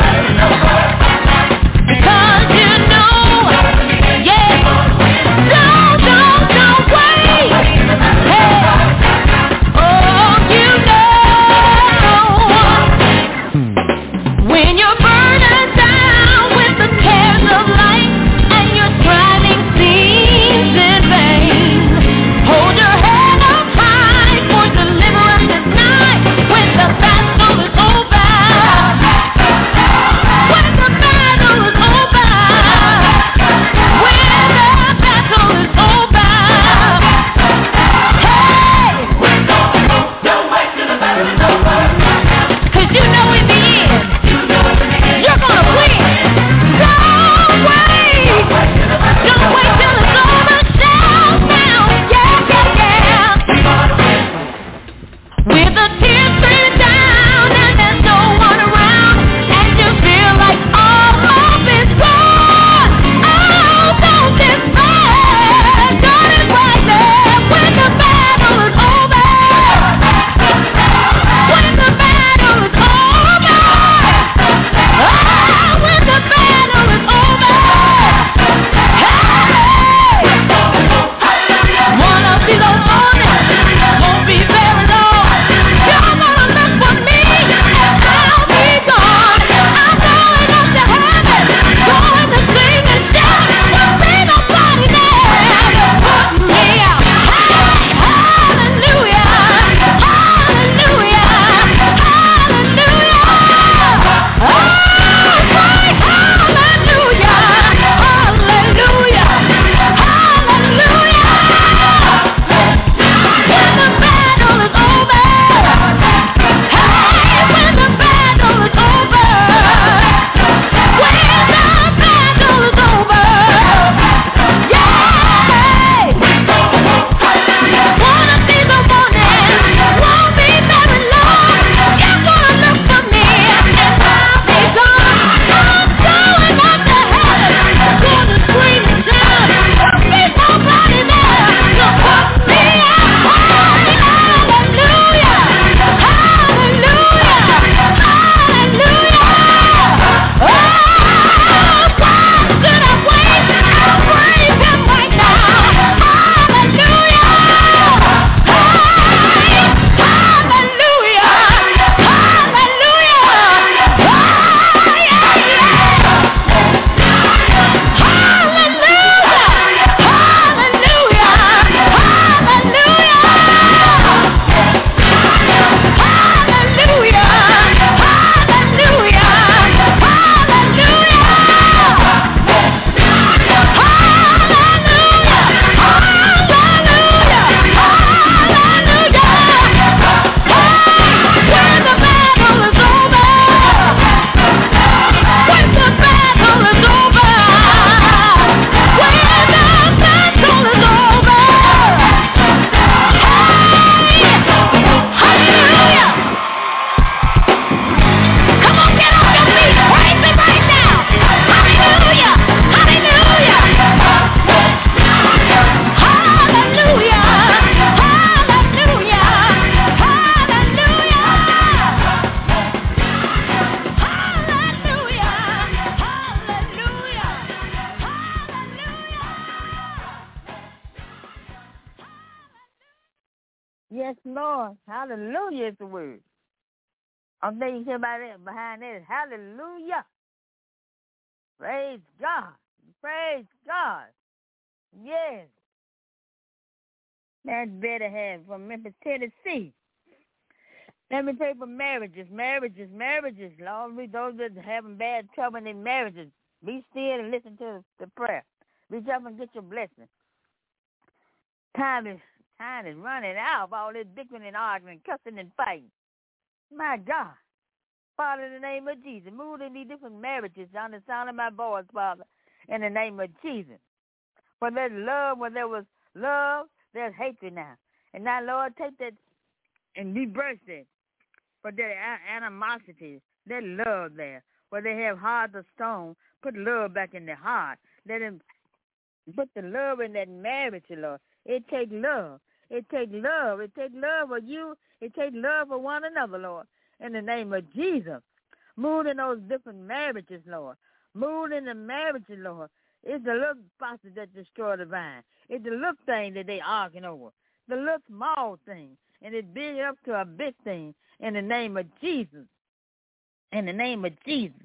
Yes, Lord. Hallelujah is the word. I'm thinking about it behind that. Hallelujah. Praise God. Praise God. Yes. That's better have from Memphis, Tennessee. Let me pray for marriages, marriages, marriages. Lord, we those that are having bad trouble in marriages, be still and listen to the prayer. Reach up and get your blessing. Time is time is running out of all this bickering and arguing, cussing and fighting. My God. Father, in the name of Jesus, move in these different marriages on the sound of my voice, Father, in the name of Jesus. Where there's love, where there was love, there's hatred now. And now, Lord, take that and reverse it. For their animosity, their love there. Where they have hearts of stone, put love back in their heart. Let them put the love in that marriage, Lord. It takes love. It takes love. It takes love for you. It takes love for one another, Lord. In the name of Jesus. Move in those different marriages, Lord. Move in the marriages, Lord. It's the little foxes that destroy the vine. It's the little thing that they arguing over. The little small thing. And it build up to a big thing in the name of Jesus. In the name of Jesus.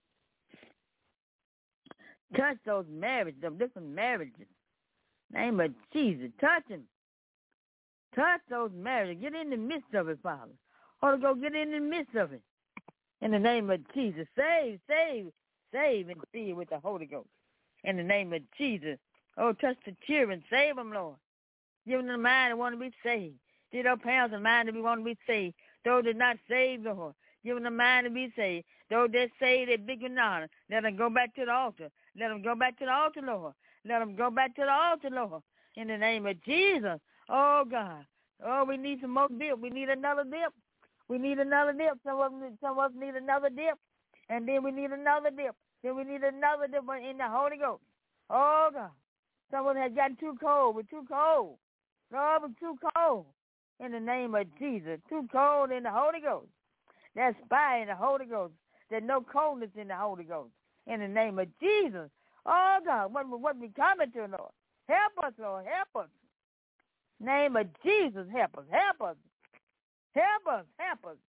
Touch those marriages, those different marriages. Name of Jesus. Touch them. Touch those marriages. Get in the midst of it, Father. Or go get in the midst of it. In the name of Jesus. Save, save, save and fill with the Holy Ghost. In the name of Jesus. Oh, touch the children. Save them, Lord. Give them the mind to want to be saved. Give those parents the mind to want to be saved. Those that not saved, Lord. Give them the mind to be saved. Those that say they're big and honor. Let them go back to the altar. Let them go back to the altar, Lord. Let them go back to the altar, Lord. In the name of Jesus. Oh, God. Oh, we need some more dip. We need another dip. We need another dip. Some of, them, some of us need another dip. And then we need another dip. Then we need another dip in the Holy Ghost. Oh, God. Someone has gotten too cold. We're too cold. Lord, we're too cold. In the name of Jesus. Too cold in the Holy Ghost. There's fire in the Holy Ghost. There's no coldness in the Holy Ghost. In the name of Jesus. Oh, God, what, what we coming to, Lord? Help us, Lord. Help us. Name of Jesus, help us. Help us. Help us. Help us.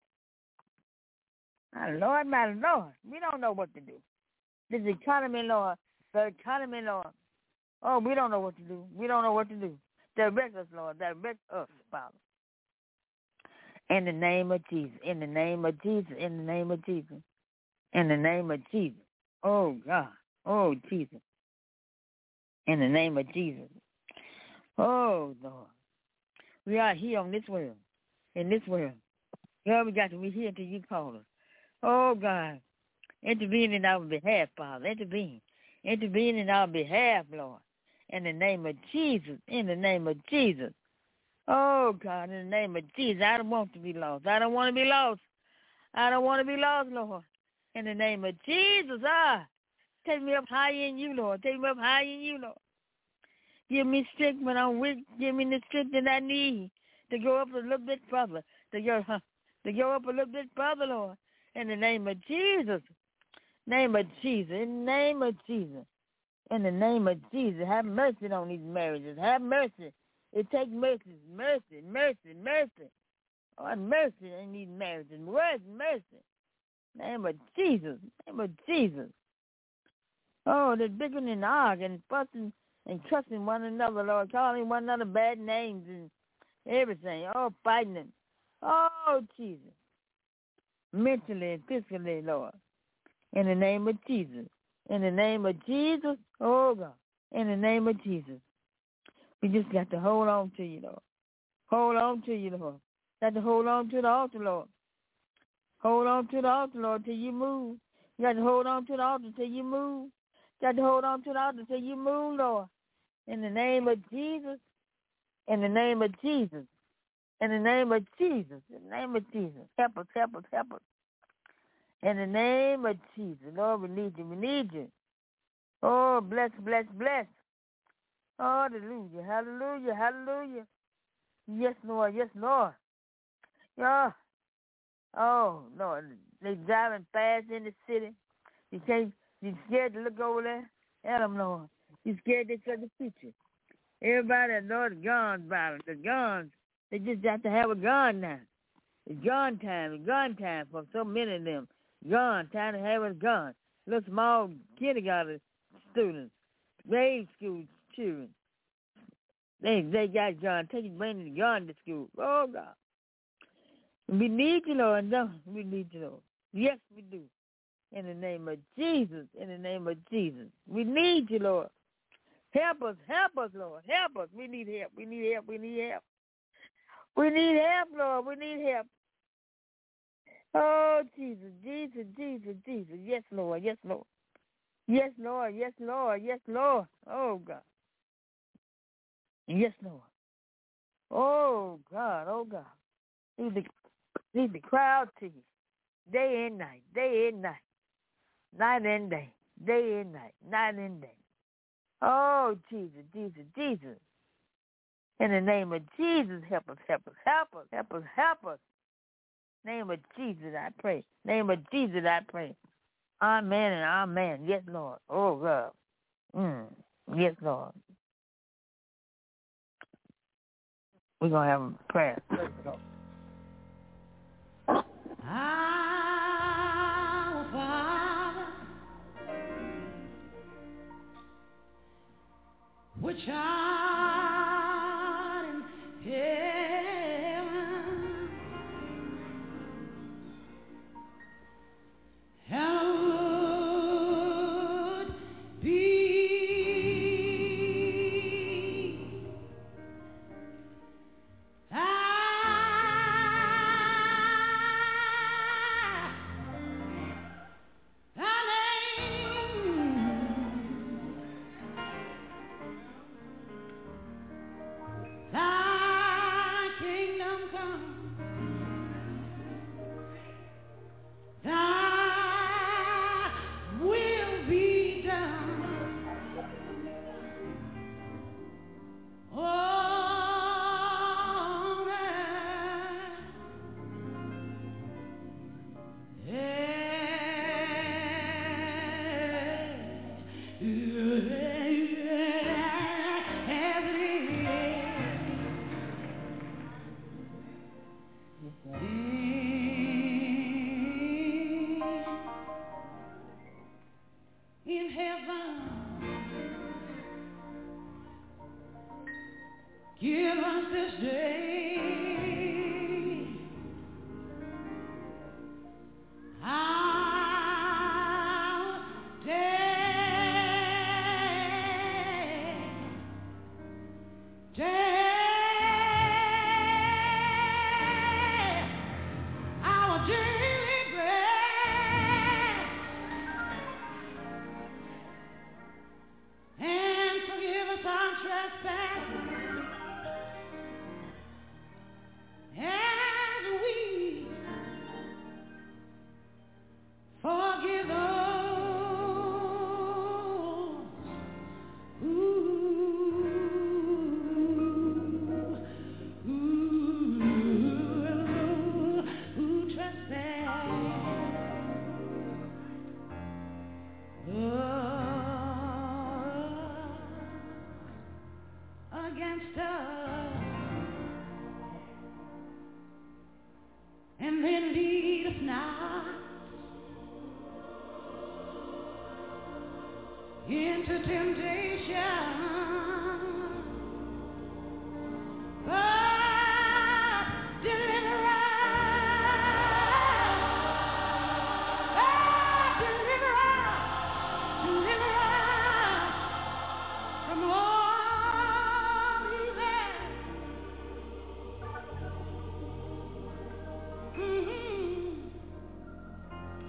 My Lord, my Lord. We don't know what to do. This economy, Lord. The economy, Lord. Oh, we don't know what to do. We don't know what to do. Direct us, Lord. Direct us, Father. In the name of Jesus. In the name of Jesus. In the name of Jesus. In the name of Jesus. Oh, God. Oh, Jesus. In the name of Jesus. Oh, Lord. We are here on this world. In this world. God, we got to be here until you call us. Oh, God. Intervene in our behalf, Father. Intervene. Intervene in our behalf, Lord. In the name of Jesus. In the name of Jesus. Oh, God, in the name of Jesus. I don't want to be lost. I don't want to be lost. I don't want to be lost, Lord. In the name of Jesus. Ah, take me up high in you, Lord. Take me up high in you, Lord. Give me strength when I'm weak. Give me the strength that I need to go up a little bit further. To go, huh, to go up a little bit further, Lord. In the name of Jesus. Name of Jesus. In the name of Jesus. In the name of Jesus. Have mercy on these marriages. Have mercy. It takes mercy. Mercy. Mercy. Mercy. Oh, mercy in these marriages. Mercy. Mercy. Name of Jesus. Name of Jesus. Oh, they're bickering and arguing, fussing and cussing one another, Lord, calling one another bad names and everything. Oh, fighting them. Oh, Jesus. Mentally and physically, Lord. In the name of Jesus. In the name of Jesus. Oh, God. In the name of Jesus. We just got to hold on to you, Lord. Hold on to you, Lord. Got to hold on to the altar, Lord. Hold on to the altar, Lord, till you move. You got to hold on to the altar till you move. You got to hold on to the altar till you move, Lord. In the name of Jesus. In the name of Jesus. In the name of Jesus. In the name of Jesus. Help us, help us, help us. In the name of Jesus. Lord, we need you. We need you. Oh, bless, bless, bless. Hallelujah, hallelujah, hallelujah. Yes, Lord, yes, Lord. Yeah. Oh, Lord, they driving fast in the city. You can't, you're scared to look over there at them, Lord. You're scared they try to shoot you. Everybody, Lord, the guns violence, the guns, They just got to have a gun now. It's gun time. It's gun time for so many of them. Gun, time to have a gun. Little small kindergarten students, grade school children. They they got gun. Take it, bring the gun to school. Oh, God. We need you, Lord. No, we need you, Lord. Yes, we do. In the name of Jesus. In the name of Jesus. We need you, Lord. Help us. Help us, Lord. Help us. We need help. We need help. We need help. We need help, Lord. We need help. Oh, Jesus, Jesus, Jesus, Jesus. Yes, Lord. Yes, Lord. Yes, Lord. Yes, Lord. Yes, Lord. Oh, God. Yes, Lord. Oh, God. Oh, God. Need the, need the crowd to you. Day and night. Day and night. Night and day. Day and night. Night and day. Oh, Jesus, Jesus, Jesus. In the name of Jesus, help us, help us, help us, help us, help us. Name of Jesus, I pray. Name of Jesus, I pray. Amen and amen. Yes, Lord. Oh, God. Mm. Yes, Lord. We're going to have a prayer. Let's go. Our Father, which art in heaven, hallowed be thy Thy kingdom come, Thy will be done on earth as it is in heaven. Give us this day our day, day, our daily bread, and forgive us our trespasses, as we forgive those who, who, who trespass against us. And then lead us not into temptation, but deliver us, oh, deliver us, deliver us from all evil. Mm-hmm.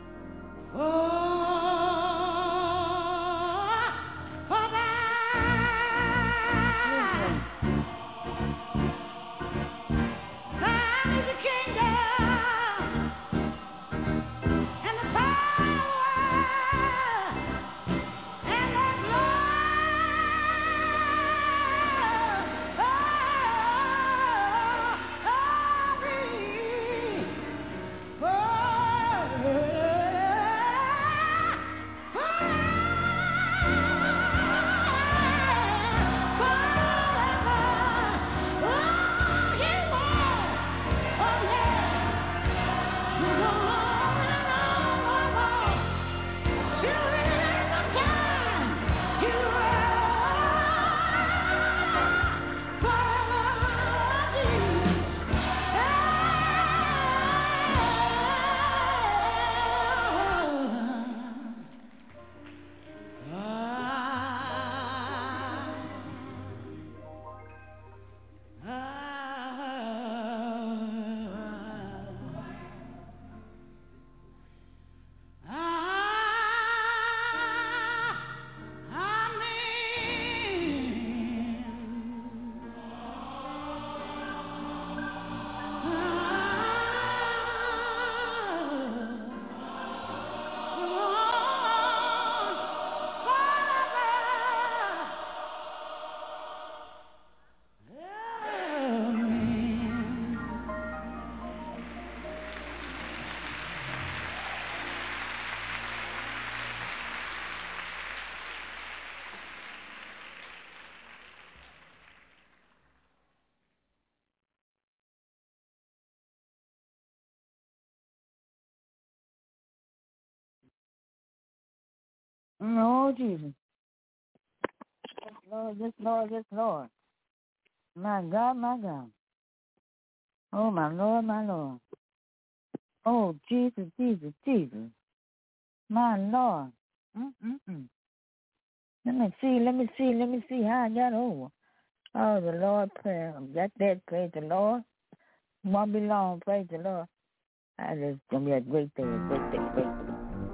Oh, for thine Oh, Jesus. Yes, Lord, yes, Lord, yes, Lord. My God, my God. Oh, my Lord, my Lord. Oh, Jesus, Jesus, Jesus. My Lord. Mm-mm-mm. Let me see, let me see, let me see how I got over. Oh, the Lord prayer. Got that, praise the Lord. Won't be long, praise the Lord. I just, it's going to be a great day, a great day, great day.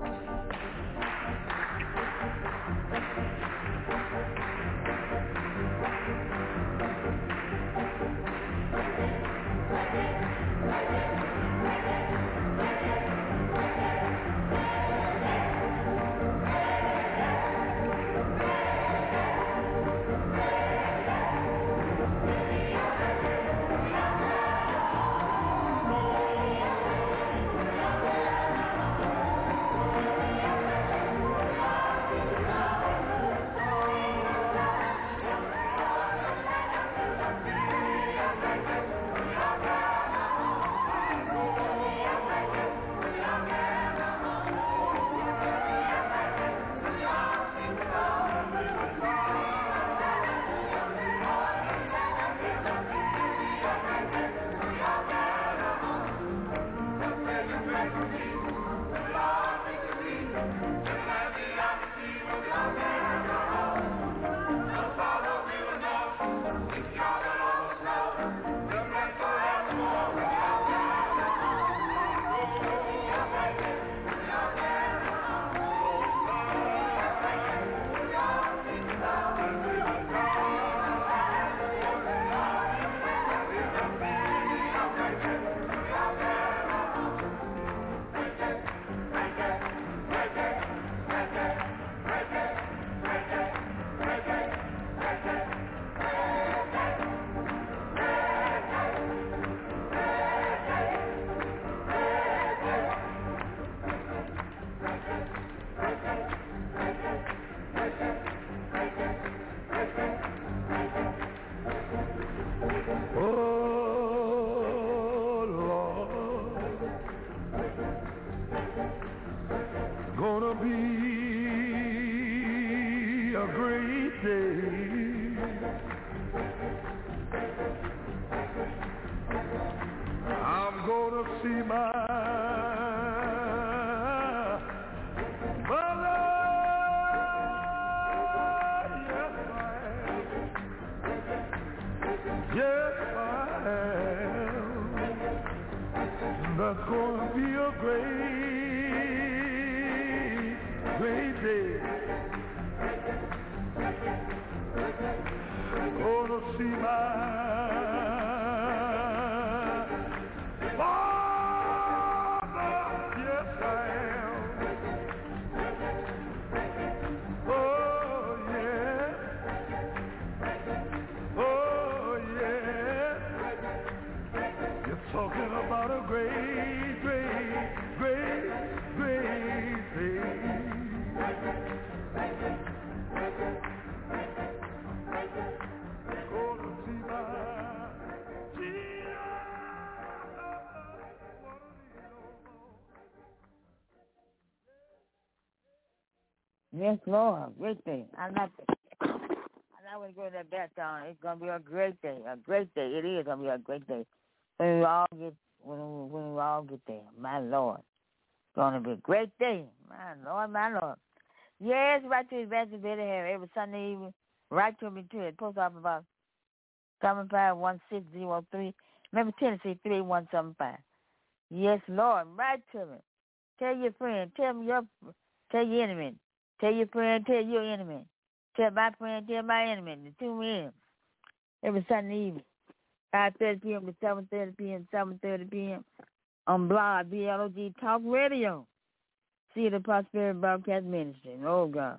Yes, Lord, great day. I'm not. I'm not going to go to that background. It's going to be a great day, a great day. It is going to be a great day when we all get when we, when we all get there. My Lord, it's going to be a great day. My Lord, my Lord. Yes, right to Evangelist Betty Harry every Sunday evening. Right to me too. At Post Office Box seven five one six zero three, Memphis, Tennessee three one seven five. Yes, Lord, right to me. Tell your friend. Tell me your. Tell your enemy. Tell your friend, tell your enemy. Tell my friend, tell my enemy to tune in every Sunday evening, five thirty p.m. to seven thirty p.m., seven thirty p.m. on Blog, B L O G Talk Radio. See the Prosperity Broadcast Ministry. Oh, God.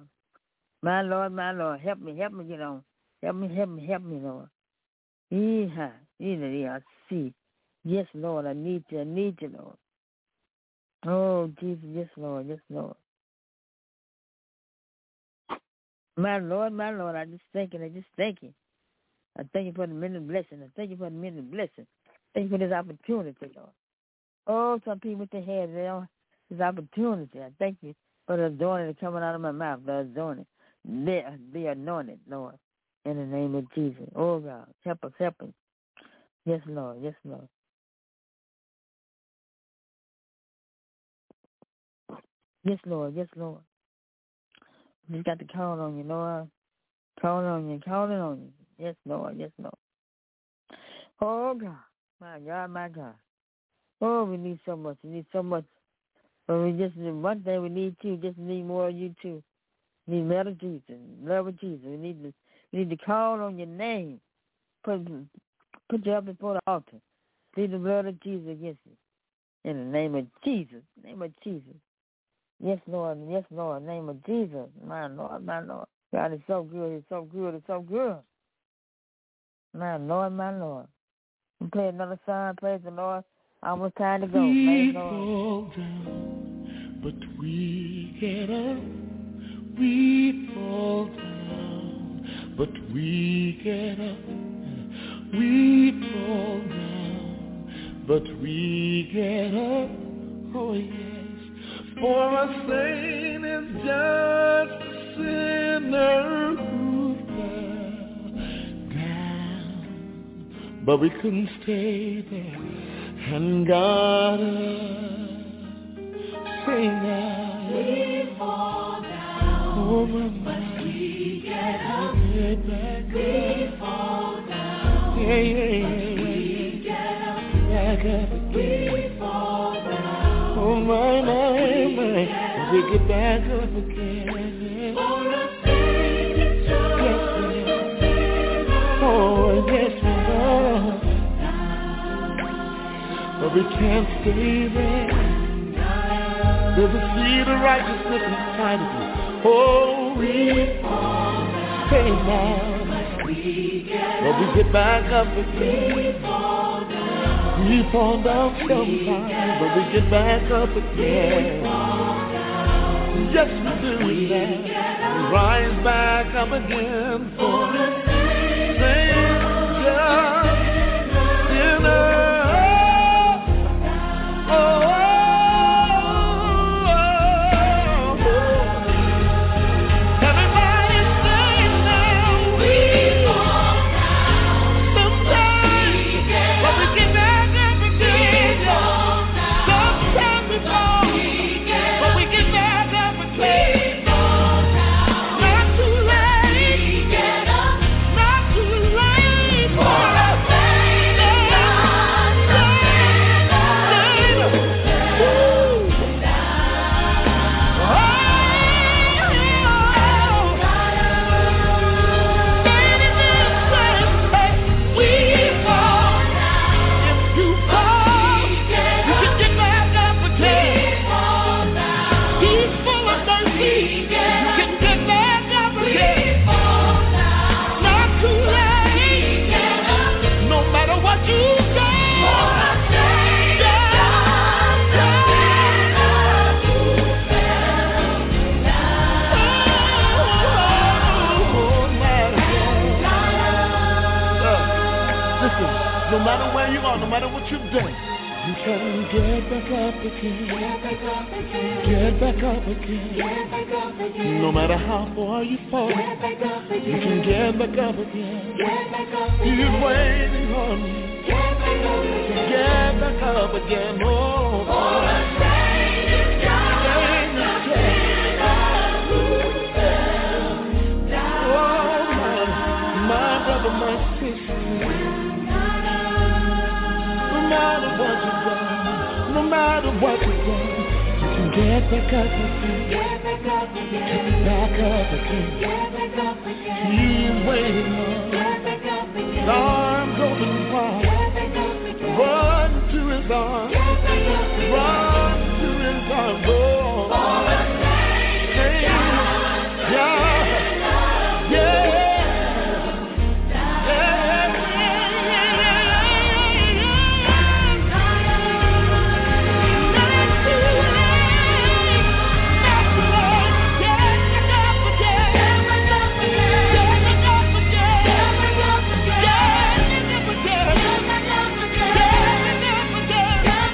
My Lord, my Lord, help me, help me get on. Help me, help me, help me, Lord. Yeehaw. I see. Yes, Lord, I need you, I need you, Lord. Oh, Jesus, yes, Lord, yes, Lord. My Lord, my Lord, I just thank you, I just thank you. I thank you for the many blessings. I thank you for the many blessings. Thank you for this opportunity, Lord. Oh, some people with their heads, they don't, this opportunity. I thank you. for the anointing coming out of my mouth, the anointing. Be, be anointed, Lord, in the name of Jesus. Oh, God, help us, help us. Yes, Lord, yes, Lord. Yes, Lord, yes, Lord. We got to call on you, Lord. Calling on you, calling on you. Yes, Lord, yes, Lord. Oh, God, my God, my God. Oh, we need so much. We need so much. But we just need one thing. We need you. Just need more of you too. We need love of Jesus, love of Jesus. We need to. We need to call on your name. Put put you up before the altar. Plead the blood of Jesus against you. In the name of Jesus. Name of Jesus. Yes, Lord. Yes, Lord. Name of Jesus. My Lord. My Lord. God is so good. He's so good. He's so good. My Lord. My Lord. We play another song. Praise the Lord. Almost time to go. We Praise fall down, but we get up. We fall down, but we get up. We fall down, but we get up. Oh yes, for a saint is just a sinner who fell down, but we couldn't stay there. And God, say now, we fall down, oh my, but we get up, get back we up. Fall down, yeah, yeah, yeah, we get up, back up again, we fall down, oh my, my, my, we get back up again, for a Savior, yes, yes, oh yes, Lord. But we can't stay there. There's a seed of righteousness inside of you. Oh, we fall down, stay now. But we get back up again. We fall down, we fall down sometimes, but we get back up again. Yes, we do that. We rise back up again for the Savior, sinner. No matter where you are, no matter what you've done, you can get back up again. Get back up again. Get back up again. Get back up again. No matter how far you fall, get back up again. You can get back up again. Get back up again. He's waiting on you. Get back up again. Get back up again. Oh, for a Savior, oh, my, my brother, my sister. No matter what you've done, no matter what you've done, you can get back up again. Get back up again. Get back up again. Get back up again. He's waiting on. Get back up again. His arms open wide. Get back up again. Run to his arms. Get back up again. Run to his arms. Oh, for a Savior, yeah, yeah. Yeah.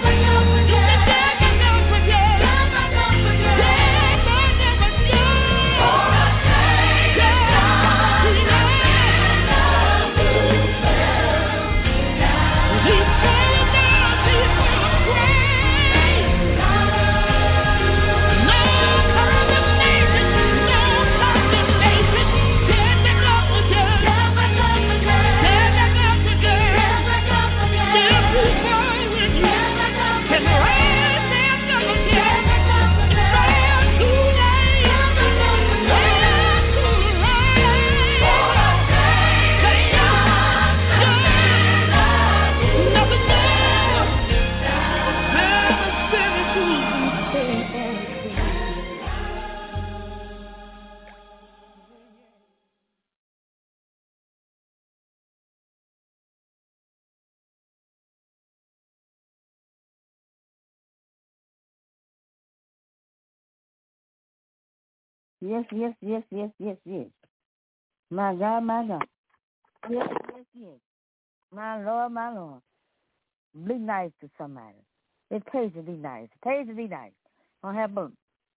Yes, yes, yes, yes, yes, yes. My God, my God. Yes, yes, yes. My Lord, my Lord. Be nice to somebody. It pays to be nice. It pays to be nice. Don't have a...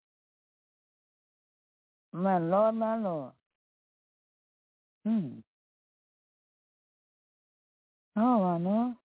My Lord, my Lord. Hmm. Oh, I know.